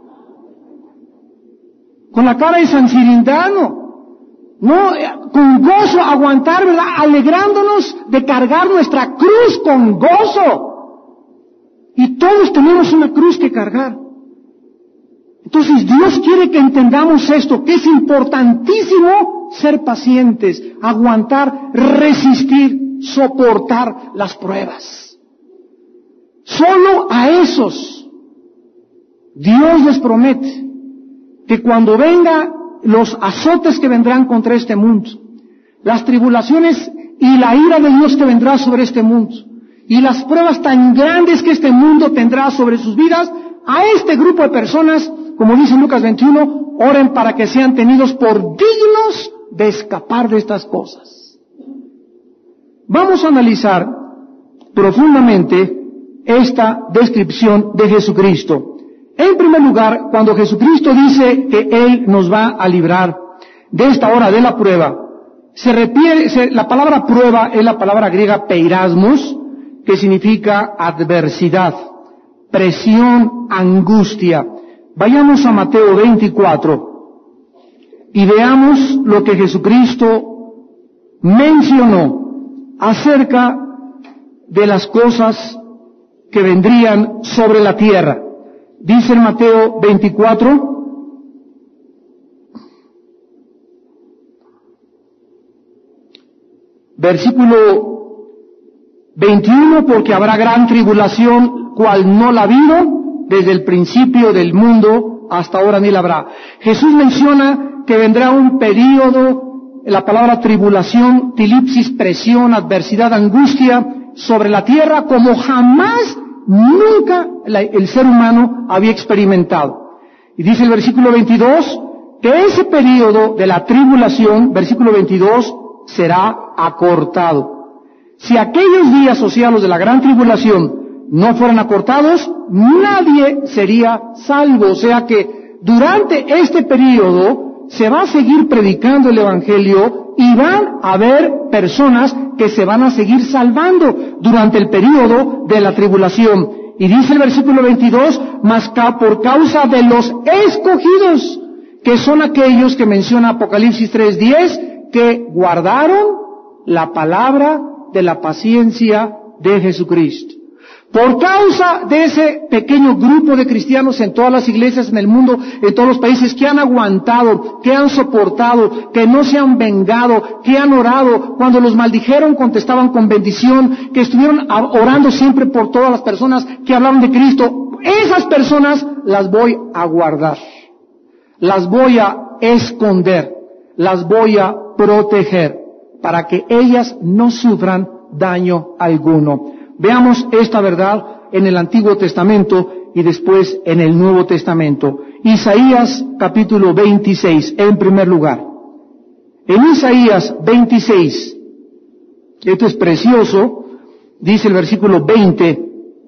con la cara de San Cirindano, no, con gozo, aguantar, ¿verdad? Alegrándonos de cargar nuestra cruz con gozo. Y todos tenemos una cruz que cargar. Entonces Dios quiere que entendamos esto, que es importantísimo ser pacientes, aguantar, resistir, soportar las pruebas. Solo a esos Dios les promete que cuando venga los azotes que vendrán contra este mundo, las tribulaciones y la ira de Dios que vendrá sobre este mundo, y las pruebas tan grandes que este mundo tendrá sobre sus vidas, a este grupo de personas, como dice Lucas veintiuno, oren para que sean tenidos por dignos de escapar de estas cosas. Vamos a analizar profundamente esta descripción de Jesucristo. En primer lugar, cuando Jesucristo dice que Él nos va a librar de esta hora de la prueba, se refiere, se, la palabra prueba es la palabra griega peirasmos, que significa adversidad, presión, angustia. Vayamos a Mateo veinticuatro y veamos lo que Jesucristo mencionó acerca de las cosas que vendrían sobre la tierra. Dice en Mateo veinticuatro, versículo veintiuno, porque habrá gran tribulación, cual no la ha habido desde el principio del mundo hasta ahora ni la habrá. Jesús menciona que vendrá un período, la palabra tribulación, tilipsis, presión, adversidad, angustia, sobre la tierra como jamás nunca la, el ser humano había experimentado. Y dice el versículo veintidós, que ese período de la tribulación, versículo veintidós, será acortado. Si aquellos días, o sea, los de la gran tribulación, no fueran acortados, nadie sería salvo. O sea que durante este período se va a seguir predicando el Evangelio y van a haber personas que se van a seguir salvando durante el período de la tribulación. Y dice el versículo veintidós, mas por causa de los escogidos, que son aquellos que menciona Apocalipsis tres diez, que guardaron la palabra de la paciencia de Jesucristo. Por causa de ese pequeño grupo de cristianos en todas las iglesias en el mundo, en todos los países, que han aguantado, que han soportado, que no se han vengado, que han orado, cuando los maldijeron contestaban con bendición, que estuvieron orando siempre por todas las personas que hablaron de Cristo, esas personas las voy a guardar, las voy a esconder, las voy a proteger, para que ellas no sufran daño alguno. Veamos esta verdad en el Antiguo Testamento y después en el Nuevo Testamento. Isaías capítulo veintiséis, en primer lugar. En Isaías veintiséis, esto es precioso, dice el versículo veinte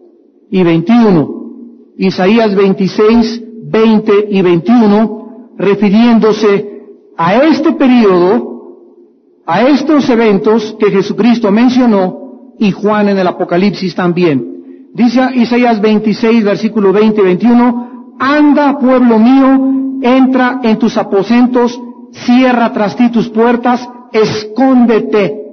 y veintiuno. Isaías veintiséis, veinte y veintiuno, refiriéndose a este periodo, a estos eventos que Jesucristo mencionó, y Juan en el Apocalipsis también. Dice Isaías veintiséis, versículo veinte y veintiuno, anda, pueblo mío, entra en tus aposentos, cierra tras ti tus puertas, escóndete.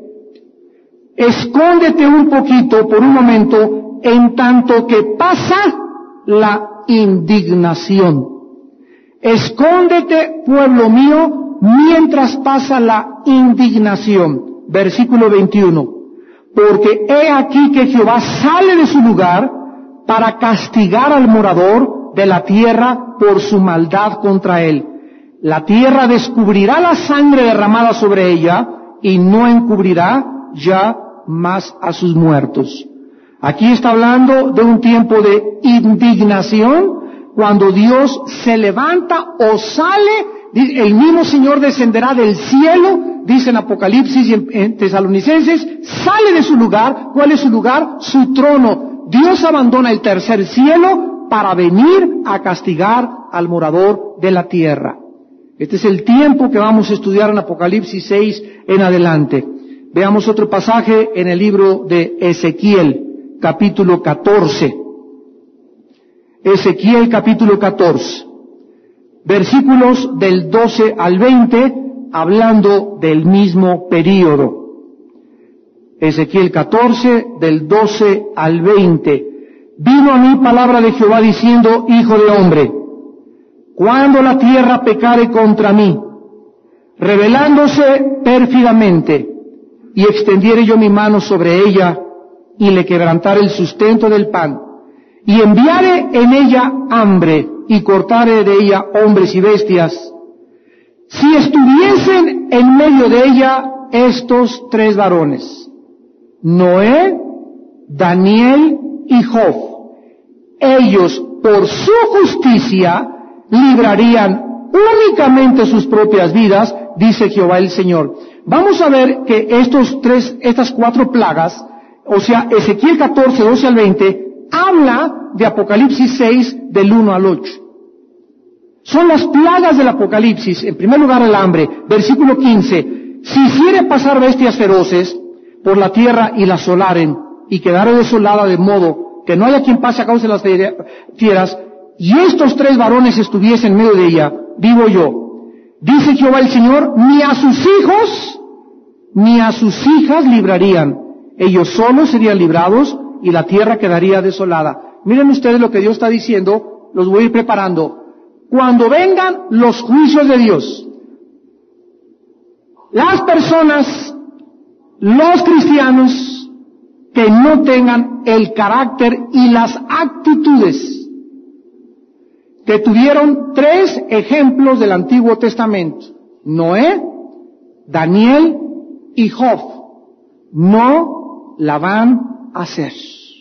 Escóndete un poquito por un momento, en tanto que pasa la indignación. Escóndete, pueblo mío, mientras pasa la indignación. Versículo veintiuno. Porque he aquí que Jehová sale de su lugar para castigar al morador de la tierra por su maldad contra él. La tierra descubrirá la sangre derramada sobre ella y no encubrirá ya más a sus muertos. Aquí está hablando de un tiempo de indignación, cuando Dios se levanta o sale, el mismo Señor descenderá del cielo, dice en Apocalipsis y en, en Tesalonicenses, sale de su lugar. ¿Cuál es su lugar? Su trono. Dios abandona el tercer cielo para venir a castigar al morador de la tierra. Este es el tiempo que vamos a estudiar en Apocalipsis seis en adelante. Veamos otro pasaje en el libro de Ezequiel, capítulo catorce. Ezequiel capítulo catorce, versículos del doce al veinte, hablando del mismo período. Ezequiel catorce, del doce al veinte. Vino a mí palabra de Jehová diciendo, hijo de hombre, cuando la tierra pecare contra mí, rebelándose pérfidamente, y extendiere yo mi mano sobre ella, y le quebrantare el sustento del pan, y enviare en ella hambre, y cortare de ella hombres y bestias, si estuviesen en medio de ella estos tres varones, Noé, Daniel y Job, ellos por su justicia librarían únicamente sus propias vidas, dice Jehová el Señor. Vamos a ver que estos tres, estas cuatro plagas, o sea, Ezequiel catorce, doce al veinte, habla de Apocalipsis seis, del uno al ocho. Son las plagas del Apocalipsis. En primer lugar, el hambre. Versículo quince. Si hiciere pasar bestias feroces por la tierra y la asolaren, y quedare desolada de modo que no haya quien pase a causa de las fieras, y estos tres varones estuviesen en medio de ella, vivo yo, dice Jehová el Señor, ni a sus hijos, ni a sus hijas librarían. Ellos solos serían librados, y la tierra quedaría desolada. Miren ustedes lo que Dios está diciendo, los voy a ir preparando. Cuando vengan los juicios de Dios, las personas, los cristianos, que no tengan el carácter y las actitudes que tuvieron tres ejemplos del Antiguo Testamento, Noé, Daniel y Job, no la van a hacer.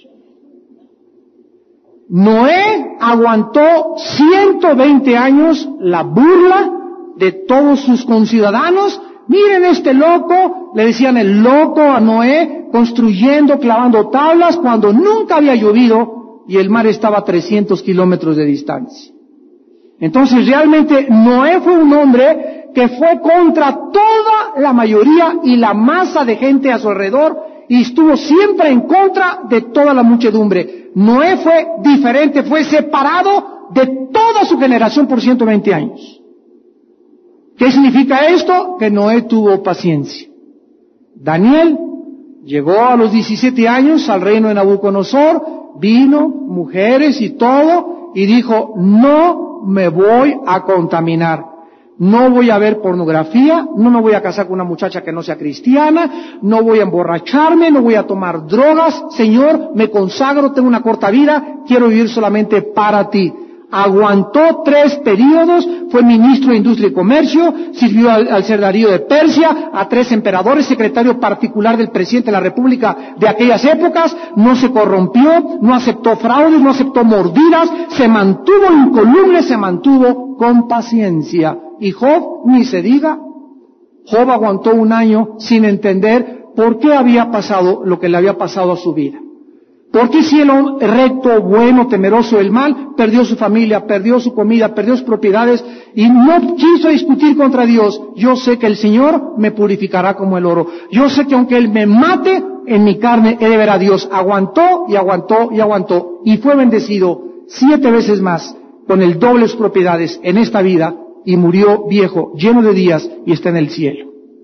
Noé aguantó ciento veinte años la burla de todos sus conciudadanos. Miren este loco, le decían el loco a Noé, construyendo, clavando tablas, cuando nunca había llovido y el mar estaba a trescientos kilómetros de distancia. Entonces realmente Noé fue un hombre que fue contra toda la mayoría y la masa de gente a su alrededor, y estuvo siempre en contra de toda la muchedumbre. Noé fue diferente, fue separado de toda su generación por ciento veinte años. ¿Qué significa esto? Que Noé tuvo paciencia. Daniel llegó a los diecisiete años al reino de Nabucodonosor, vino, mujeres y todo, y dijo, no me voy a contaminar. No voy a ver pornografía, no me voy a casar con una muchacha que no sea cristiana, no voy a emborracharme, no voy a tomar drogas. Señor, me consagro, tengo una corta vida, quiero vivir solamente para ti. Aguantó tres periodos, fue ministro de Industria y Comercio, sirvió al, al ser Darío de Persia, a tres emperadores, secretario particular del presidente de la República de aquellas épocas, no se corrompió, no aceptó fraudes, no aceptó mordidas, se mantuvo incoluble, se mantuvo con paciencia. Y Job, ni se diga, Job aguantó un año sin entender por qué había pasado lo que le había pasado a su vida. Porque si el hombre recto, bueno, temeroso del mal, perdió su familia, perdió su comida, perdió sus propiedades y no quiso discutir contra Dios. Yo sé que el Señor me purificará como el oro. Yo sé que aunque Él me mate, en mi carne he de ver a Dios. Aguantó y aguantó y aguantó y fue bendecido siete veces más con el doble de sus propiedades en esta vida y murió viejo, lleno de días y está en el cielo.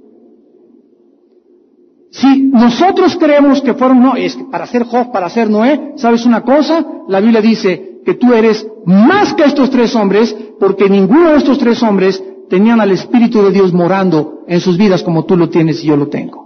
Si nosotros creemos que fueron, no, es que para ser Job, para ser Noé, ¿sabes una cosa? La Biblia dice que tú eres más que estos tres hombres, porque ninguno de estos tres hombres tenían al Espíritu de Dios morando en sus vidas como tú lo tienes y yo lo tengo.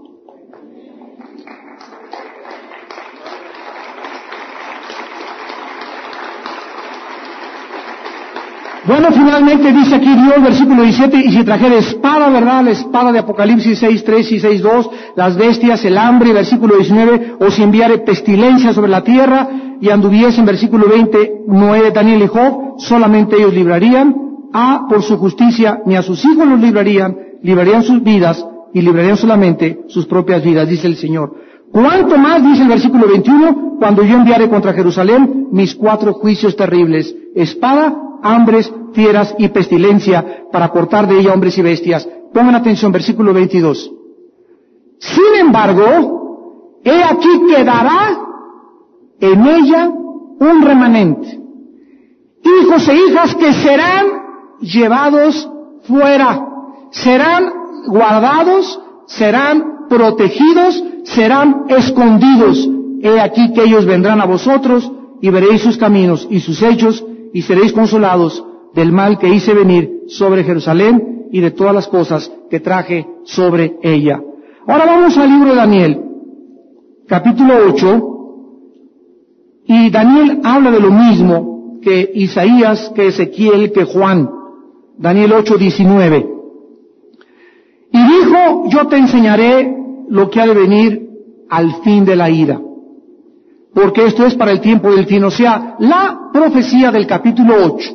Bueno, finalmente dice aquí Dios, versículo diecisiete, y si trajere espada, ¿verdad? La espada de Apocalipsis seis tres y seis dos, las bestias, el hambre, versículo diecinueve, o si enviare pestilencia sobre la tierra, y anduviesen, versículo veinte, Noé, Daniel y Job, solamente ellos librarían, a por su justicia, ni a sus hijos los librarían, librarían sus vidas, y librarían solamente sus propias vidas, dice el Señor. ¿Cuánto más, dice el versículo veintiuno, cuando yo enviare contra Jerusalén mis cuatro juicios terribles, espada, hambres, fieras y pestilencia, para cortar de ella hombres y bestias? Pongan atención, versículo veintidós. Sin embargo, he aquí quedará en ella un remanente, hijos e hijas que serán llevados fuera, serán guardados, serán protegidos, serán escondidos. He aquí que ellos vendrán a vosotros y veréis sus caminos y sus hechos, y seréis consolados del mal que hice venir sobre Jerusalén y de todas las cosas que traje sobre ella. Ahora vamos al libro de Daniel, capítulo ocho, y Daniel habla de lo mismo que Isaías, que Ezequiel, que Juan. Daniel ocho diecinueve. Y dijo, yo te enseñaré lo que ha de venir al fin de la ira, porque esto es para el tiempo del fin. O sea, la profecía del capítulo ocho,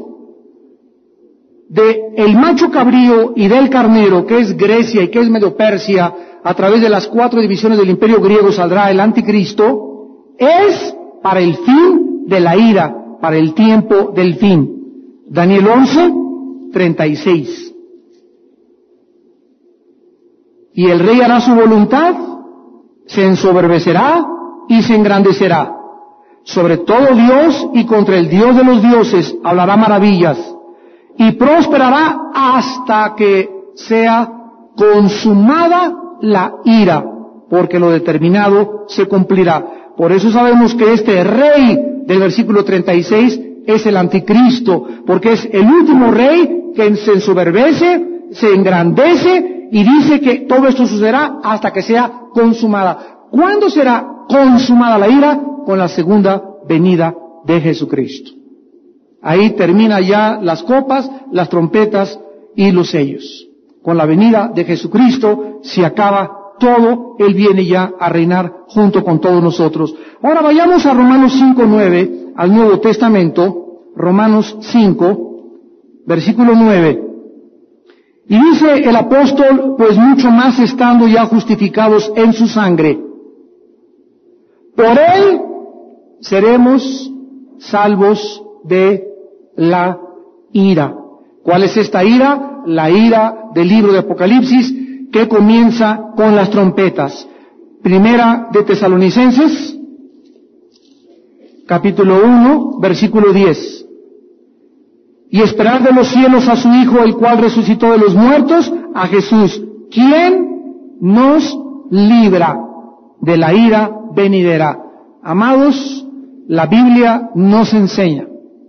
de el macho cabrío y del carnero, que es Grecia y que es Medio Persia, a través de las cuatro divisiones del imperio griego saldrá el anticristo, es para el fin de la ira, para el tiempo del fin. Daniel once, treinta y seis. Y el rey hará su voluntad, se ensoberbecerá y se engrandecerá sobre todo Dios, y contra el Dios de los dioses hablará maravillas, y prosperará hasta que sea consumada la ira, porque lo determinado se cumplirá. Por eso sabemos que este rey del versículo treinta y seis es el anticristo, porque es el último rey que se ensoberbece, se engrandece y dice que todo esto sucederá hasta que sea consumada. ¿Cuándo será consumada la ira? Con la segunda venida de Jesucristo. Ahí termina ya las copas, las trompetas y los sellos. Con la venida de Jesucristo se acaba todo, Él viene ya a reinar junto con todos nosotros. Ahora vayamos a Romanos cinco nueve, al Nuevo Testamento, Romanos cinco, versículo nueve. Y dice el apóstol, pues mucho más estando ya justificados en su sangre, por Él seremos salvos de la ira. ¿Cuál es esta ira? La ira del libro de Apocalipsis, que comienza con las trompetas. Primera de Tesalonicenses, capítulo uno, versículo diez. Y esperar de los cielos a su Hijo, el cual resucitó de los muertos, a Jesús, quien nos libra de la ira venidera. Amados, la Biblia nos enseña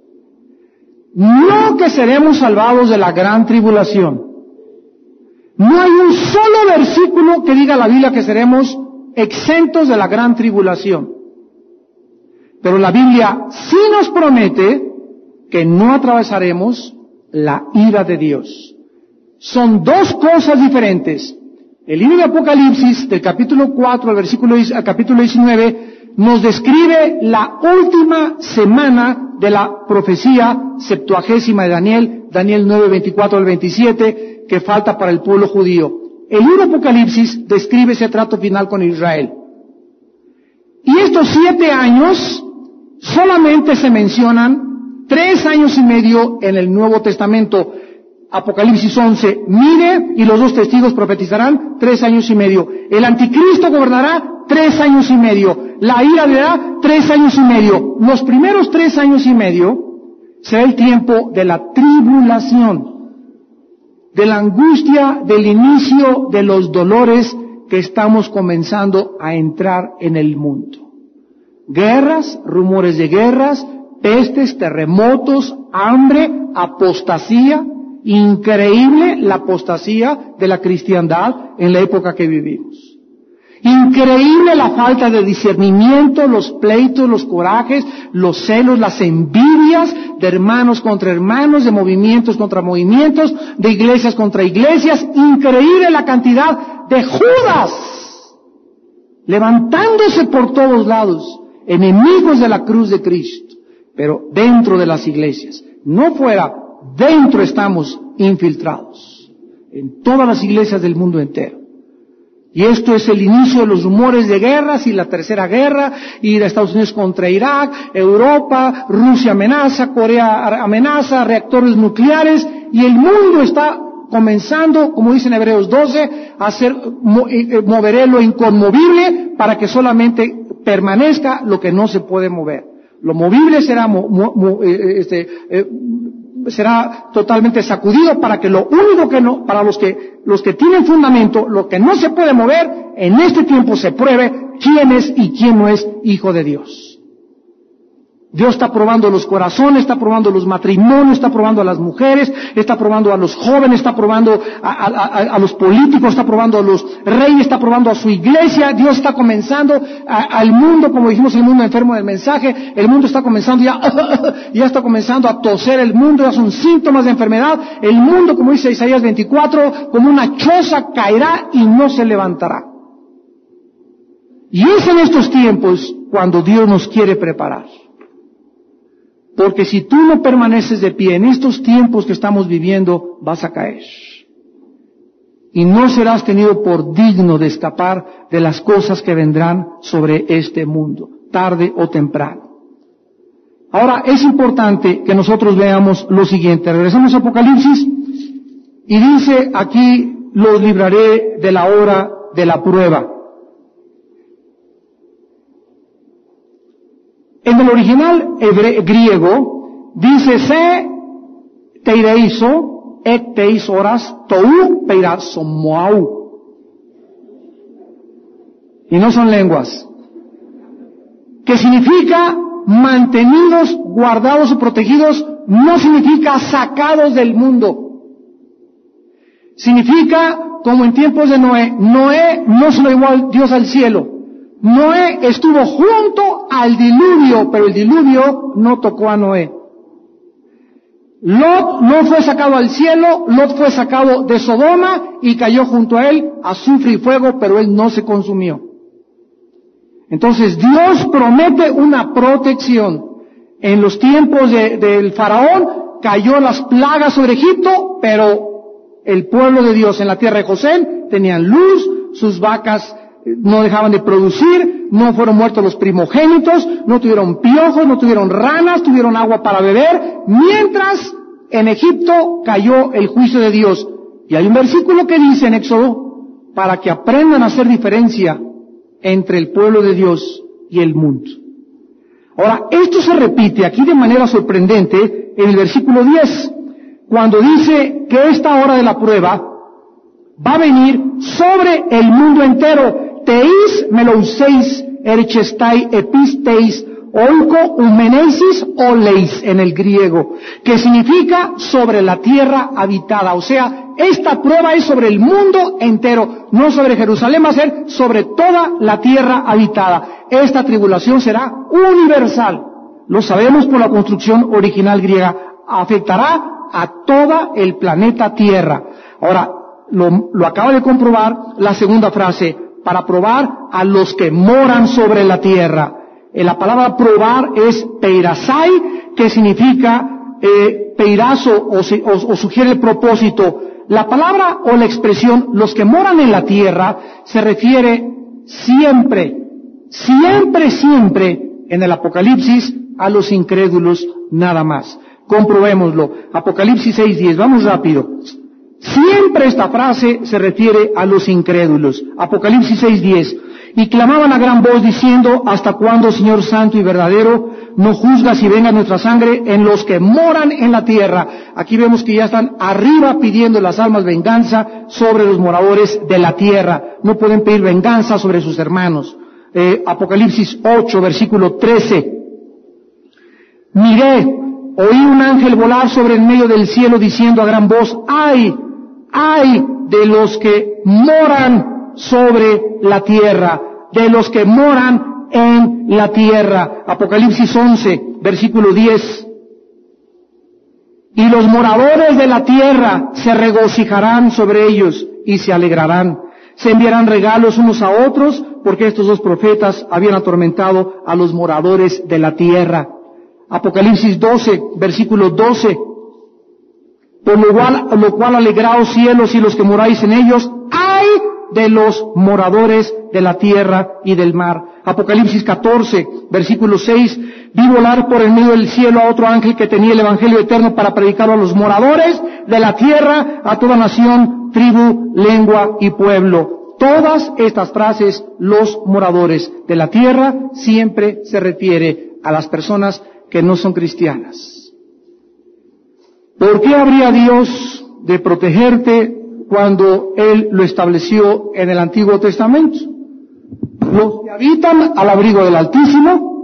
no que seremos salvados de la gran tribulación. No hay un solo versículo que diga la Biblia que seremos exentos de la gran tribulación. Pero la Biblia sí nos promete que no atravesaremos la ira de Dios. Son dos cosas diferentes. El libro de Apocalipsis, del capítulo cuatro al versículo al capítulo diecinueve, nos describe la última semana de la profecía septuagésima de Daniel, Daniel nueve, veinticuatro al veintisiete, que falta para el pueblo judío. El libro de Apocalipsis describe ese trato final con Israel. Y estos siete años solamente se mencionan tres años y medio en el Nuevo Testamento. Apocalipsis once, mire, y los dos testigos profetizarán tres años y medio. El anticristo gobernará tres años y medio. La ira le da tres años y medio. Los primeros tres años y medio será el tiempo de la tribulación, de la angustia, del inicio de los dolores que estamos comenzando a entrar en el mundo. Guerras, rumores de guerras, pestes, terremotos, hambre, apostasía, Increíble la apostasía de la cristiandad en la época que vivimos. Increíble la falta de discernimiento, los pleitos, los corajes, los celos, las envidias de hermanos contra hermanos, de movimientos contra movimientos, de iglesias contra iglesias. Increíble la cantidad de Judas levantándose por todos lados, enemigos de la cruz de Cristo, pero dentro de las iglesias, no fuera, dentro estamos infiltrados, en todas las iglesias del mundo entero. Y esto es el inicio de los rumores de guerras y la tercera guerra, y de Estados Unidos contra Irak, Europa, Rusia amenaza, Corea amenaza, reactores nucleares, y el mundo está comenzando, como dice en Hebreos doce, a hacer, moveré lo inconmovible para que solamente permanezca lo que no se puede mover. Lo movible será, mo, mo, este, eh, será totalmente sacudido para que lo único que no, para los que, los que tienen fundamento, lo que no se puede mover, en este tiempo se pruebe quién es y quién no es hijo de Dios. Dios está probando los corazones, está probando los matrimonios, está probando a las mujeres, está probando a los jóvenes, está probando a, a, a, a los políticos, está probando a los reyes, está probando a su iglesia. Dios está comenzando a, al mundo, como dijimos, el mundo enfermo del mensaje, el mundo está comenzando ya, ya está comenzando a toser el mundo, ya son síntomas de enfermedad. El mundo, como dice Isaías veinticuatro, como una choza caerá y no se levantará. Y es en estos tiempos cuando Dios nos quiere preparar. Porque si tú no permaneces de pie en estos tiempos que estamos viviendo, vas a caer. Y no serás tenido por digno de escapar de las cosas que vendrán sobre este mundo, tarde o temprano. Ahora, es importante que nosotros veamos lo siguiente. Regresamos a Apocalipsis y dice aquí, los libraré de la hora de la prueba. En el original hebre, griego, dice se teireiso, ek teis horas, tou peirasomoau. Y no son lenguas. Que significa mantenidos, guardados o protegidos, no significa sacados del mundo. Significa, como en tiempos de Noé, Noé no se lo llevó a Dios al cielo. Noé estuvo junto al diluvio, pero el diluvio no tocó a Noé. Lot no fue sacado al cielo, Lot fue sacado de Sodoma y cayó junto a él azufre y fuego, pero él no se consumió. Entonces Dios promete una protección. En los tiempos de, del faraón cayó las plagas sobre Egipto, pero el pueblo de Dios en la tierra de José tenían luz, sus vacas no dejaban de producir, no fueron muertos los primogénitos, no tuvieron piojos, no tuvieron ranas, tuvieron agua para beber, mientras en Egipto cayó el juicio de Dios. Y hay un versículo que dice en Éxodo, para que aprendan a hacer diferencia entre el pueblo de Dios y el mundo. Ahora, esto se repite aquí de manera sorprendente en el versículo diez, cuando dice que esta hora de la prueba va a venir sobre el mundo entero. Teis melouseis erchestai episteis oiko umeneisis oleis en el griego, que significa sobre la tierra habitada. O sea, esta prueba es sobre el mundo entero, no sobre Jerusalén, va a ser sobre toda la tierra habitada. Esta tribulación será universal. Lo sabemos por la construcción original griega. Afectará a todo el planeta Tierra. Ahora, lo, lo acaba de comprobar la segunda frase, para probar a los que moran sobre la tierra. Eh, la palabra probar es peirasai, que significa eh, peirazo o, o, o sugiere el propósito. La palabra o la expresión los que moran en la tierra se refiere siempre, siempre, siempre en el Apocalipsis a los incrédulos nada más. Comprobémoslo. Apocalipsis seis diez, vamos rápido. Siempre esta frase se refiere a los incrédulos. Apocalipsis seis diez. Y clamaban a gran voz diciendo, ¿hasta cuándo, Señor santo y verdadero, no juzgas y venga nuestra sangre en los que moran en la tierra? Aquí vemos que ya están arriba pidiendo las almas venganza sobre los moradores de la tierra. No pueden pedir venganza sobre sus hermanos. Eh, Apocalipsis ocho, versículo trece. Miré, oí un ángel volar sobre el medio del cielo diciendo a gran voz, ¡ay, ay de los que moran sobre la tierra, de los que moran en la tierra! Apocalipsis once, versículo diez. Y los moradores de la tierra se regocijarán sobre ellos y se alegrarán. Se enviarán regalos unos a otros, porque estos dos profetas habían atormentado a los moradores de la tierra. Apocalipsis doce, versículo doce. Por lo cual, lo cual alegraos cielos y los que moráis en ellos, ¡ay de los moradores de la tierra y del mar! Apocalipsis catorce, versículo seis. Vi volar por el medio del cielo a otro ángel que tenía el evangelio eterno para predicarlo a los moradores de la tierra, a toda nación, tribu, lengua y pueblo. Todas estas frases, los moradores de la tierra, siempre se refiere a las personas que no son cristianas. ¿Por qué habría Dios de protegerte cuando Él lo estableció en el Antiguo Testamento? Los que habitan al abrigo del Altísimo.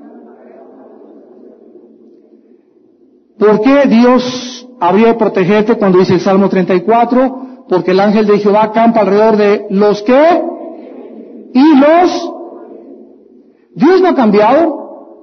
¿Por qué Dios habría de protegerte cuando dice el Salmo treinta y cuatro? Porque el ángel de Jehová acampa alrededor de los que y los... Dios no ha cambiado.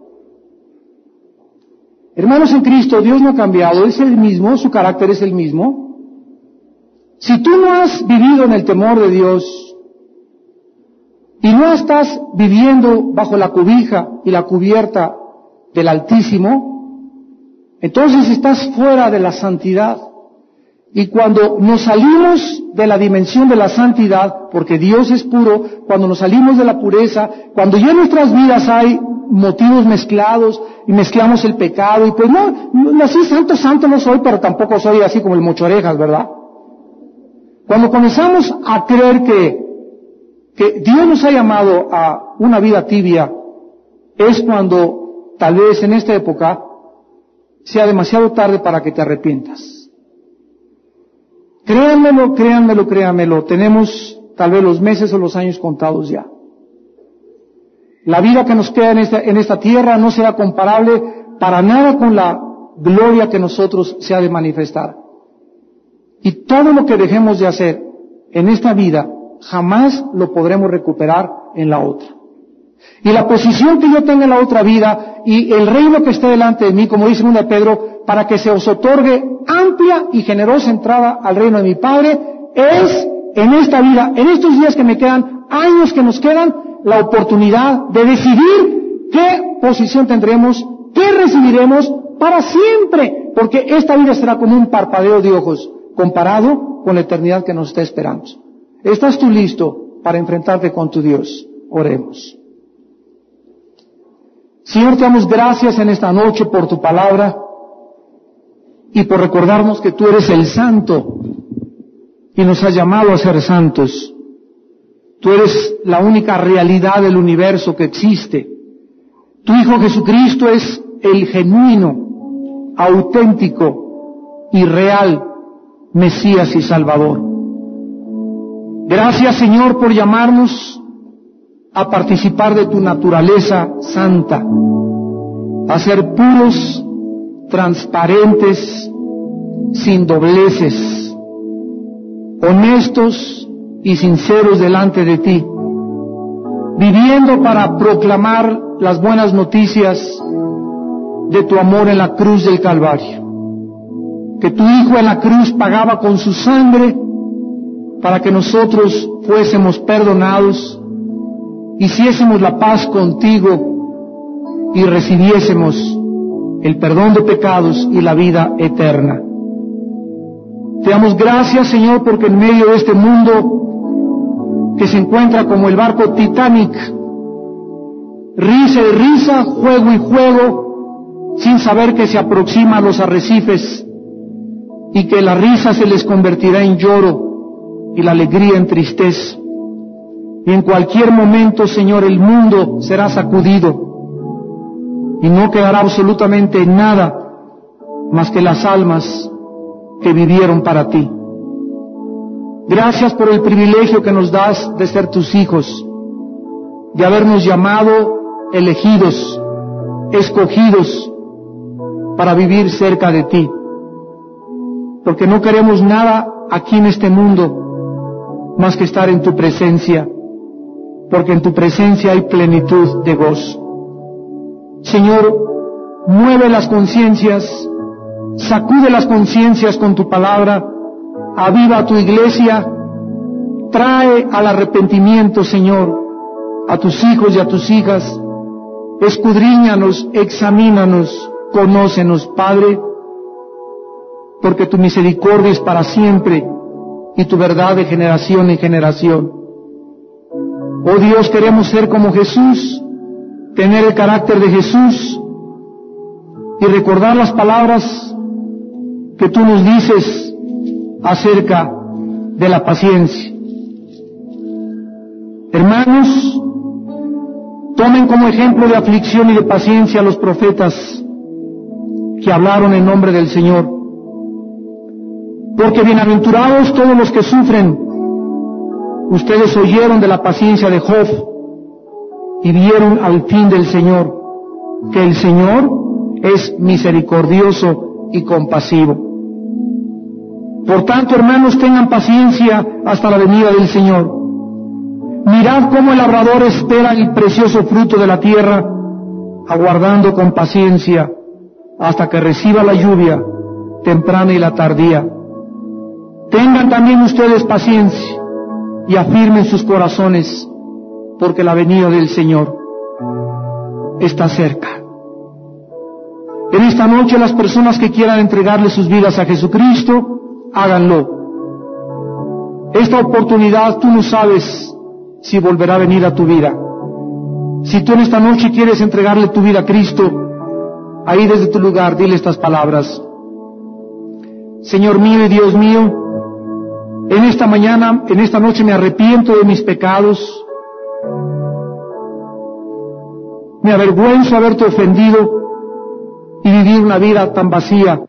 Hermanos en Cristo, Dios no ha cambiado, es el mismo, su carácter es el mismo. Si tú no has vivido en el temor de Dios y no estás viviendo bajo la cobija y la cubierta del Altísimo, entonces estás fuera de la santidad. Y cuando nos salimos de la dimensión de la santidad, porque Dios es puro, cuando nos salimos de la pureza, cuando ya en nuestras vidas hay motivos mezclados y mezclamos el pecado, y pues no, no así santo, santo no soy, pero tampoco soy así como el mocho orejas, ¿verdad? Cuando comenzamos a creer que, que Dios nos ha llamado a una vida tibia, es cuando tal vez en esta época sea demasiado tarde para que te arrepientas. Créanmelo, créanmelo, créanmelo, tenemos tal vez los meses o los años contados ya. La vida que nos queda en esta, en esta tierra no será comparable para nada con la gloria que nosotros se ha de manifestar. Y todo lo que dejemos de hacer en esta vida, jamás lo podremos recuperar en la otra. Y la posición que yo tenga en la otra vida y el reino que esté delante de mí, como dice segunda de Pedro, para que se os otorgue amplia y generosa entrada al reino de mi Padre, es en esta vida, en estos días que me quedan, años que nos quedan, la oportunidad de decidir qué posición tendremos, qué recibiremos para siempre, porque esta vida será como un parpadeo de ojos comparado con la eternidad que nos está esperando. ¿Estás tú listo para enfrentarte con tu Dios? Oremos. Señor, te damos gracias en esta noche por tu palabra y por recordarnos que tú eres el santo y nos has llamado a ser santos. Tú eres la única realidad del universo que existe. Tu Hijo Jesucristo es el genuino, auténtico y real Mesías y Salvador. Gracias, Señor, por llamarnos a participar de tu naturaleza santa, a ser puros, transparentes, sin dobleces, honestos y sinceros delante de ti, viviendo para proclamar las buenas noticias de tu amor en la cruz del Calvario, que tu Hijo en la cruz pagaba con su sangre para que nosotros fuésemos perdonados, hiciésemos la paz contigo y recibiésemos el perdón de pecados y la vida eterna. Te damos gracias, Señor, porque en medio de este mundo que se encuentra como el barco Titanic, risa y risa, juego y juego, sin saber que se aproxima a los arrecifes y que la risa se les convertirá en lloro y la alegría en tristeza. Y en cualquier momento, Señor, el mundo será sacudido y no quedará absolutamente nada más que las almas que vivieron para ti. Gracias por el privilegio que nos das de ser tus hijos, de habernos llamado elegidos, escogidos, para vivir cerca de ti, porque no queremos nada aquí en este mundo más que estar en tu presencia, porque en tu presencia hay plenitud de gozo. Señor, mueve las conciencias, sacude las conciencias con tu palabra, aviva a tu iglesia, trae al arrepentimiento, Señor, a tus hijos y a tus hijas, escudriñanos, examínanos, conócenos, Padre, porque tu misericordia es para siempre y tu verdad de generación en generación. Oh Dios, queremos ser como Jesús, tener el carácter de Jesús y recordar las palabras que tú nos dices acerca de la paciencia. Hermanos, tomen como ejemplo de aflicción y de paciencia a los profetas que hablaron en nombre del Señor, porque bienaventurados todos los que sufren. Ustedes oyeron de la paciencia de Job y vieron al fin del Señor, que el Señor es misericordioso y compasivo. Por tanto, hermanos, tengan paciencia hasta la venida del Señor. Mirad cómo el labrador espera el precioso fruto de la tierra, aguardando con paciencia hasta que reciba la lluvia temprana y la tardía. Tengan también ustedes paciencia y afirmen sus corazones, porque la venida del Señor está cerca. En esta noche, las personas que quieran entregarle sus vidas a Jesucristo, háganlo. Esta oportunidad tú no sabes si volverá a venir a tu vida. Si tú en esta noche quieres entregarle tu vida a Cristo, ahí desde tu lugar dile estas palabras: Señor mío y Dios mío, en esta mañana, en esta noche me arrepiento de mis pecados, me avergüenzo haberte ofendido y vivir una vida tan vacía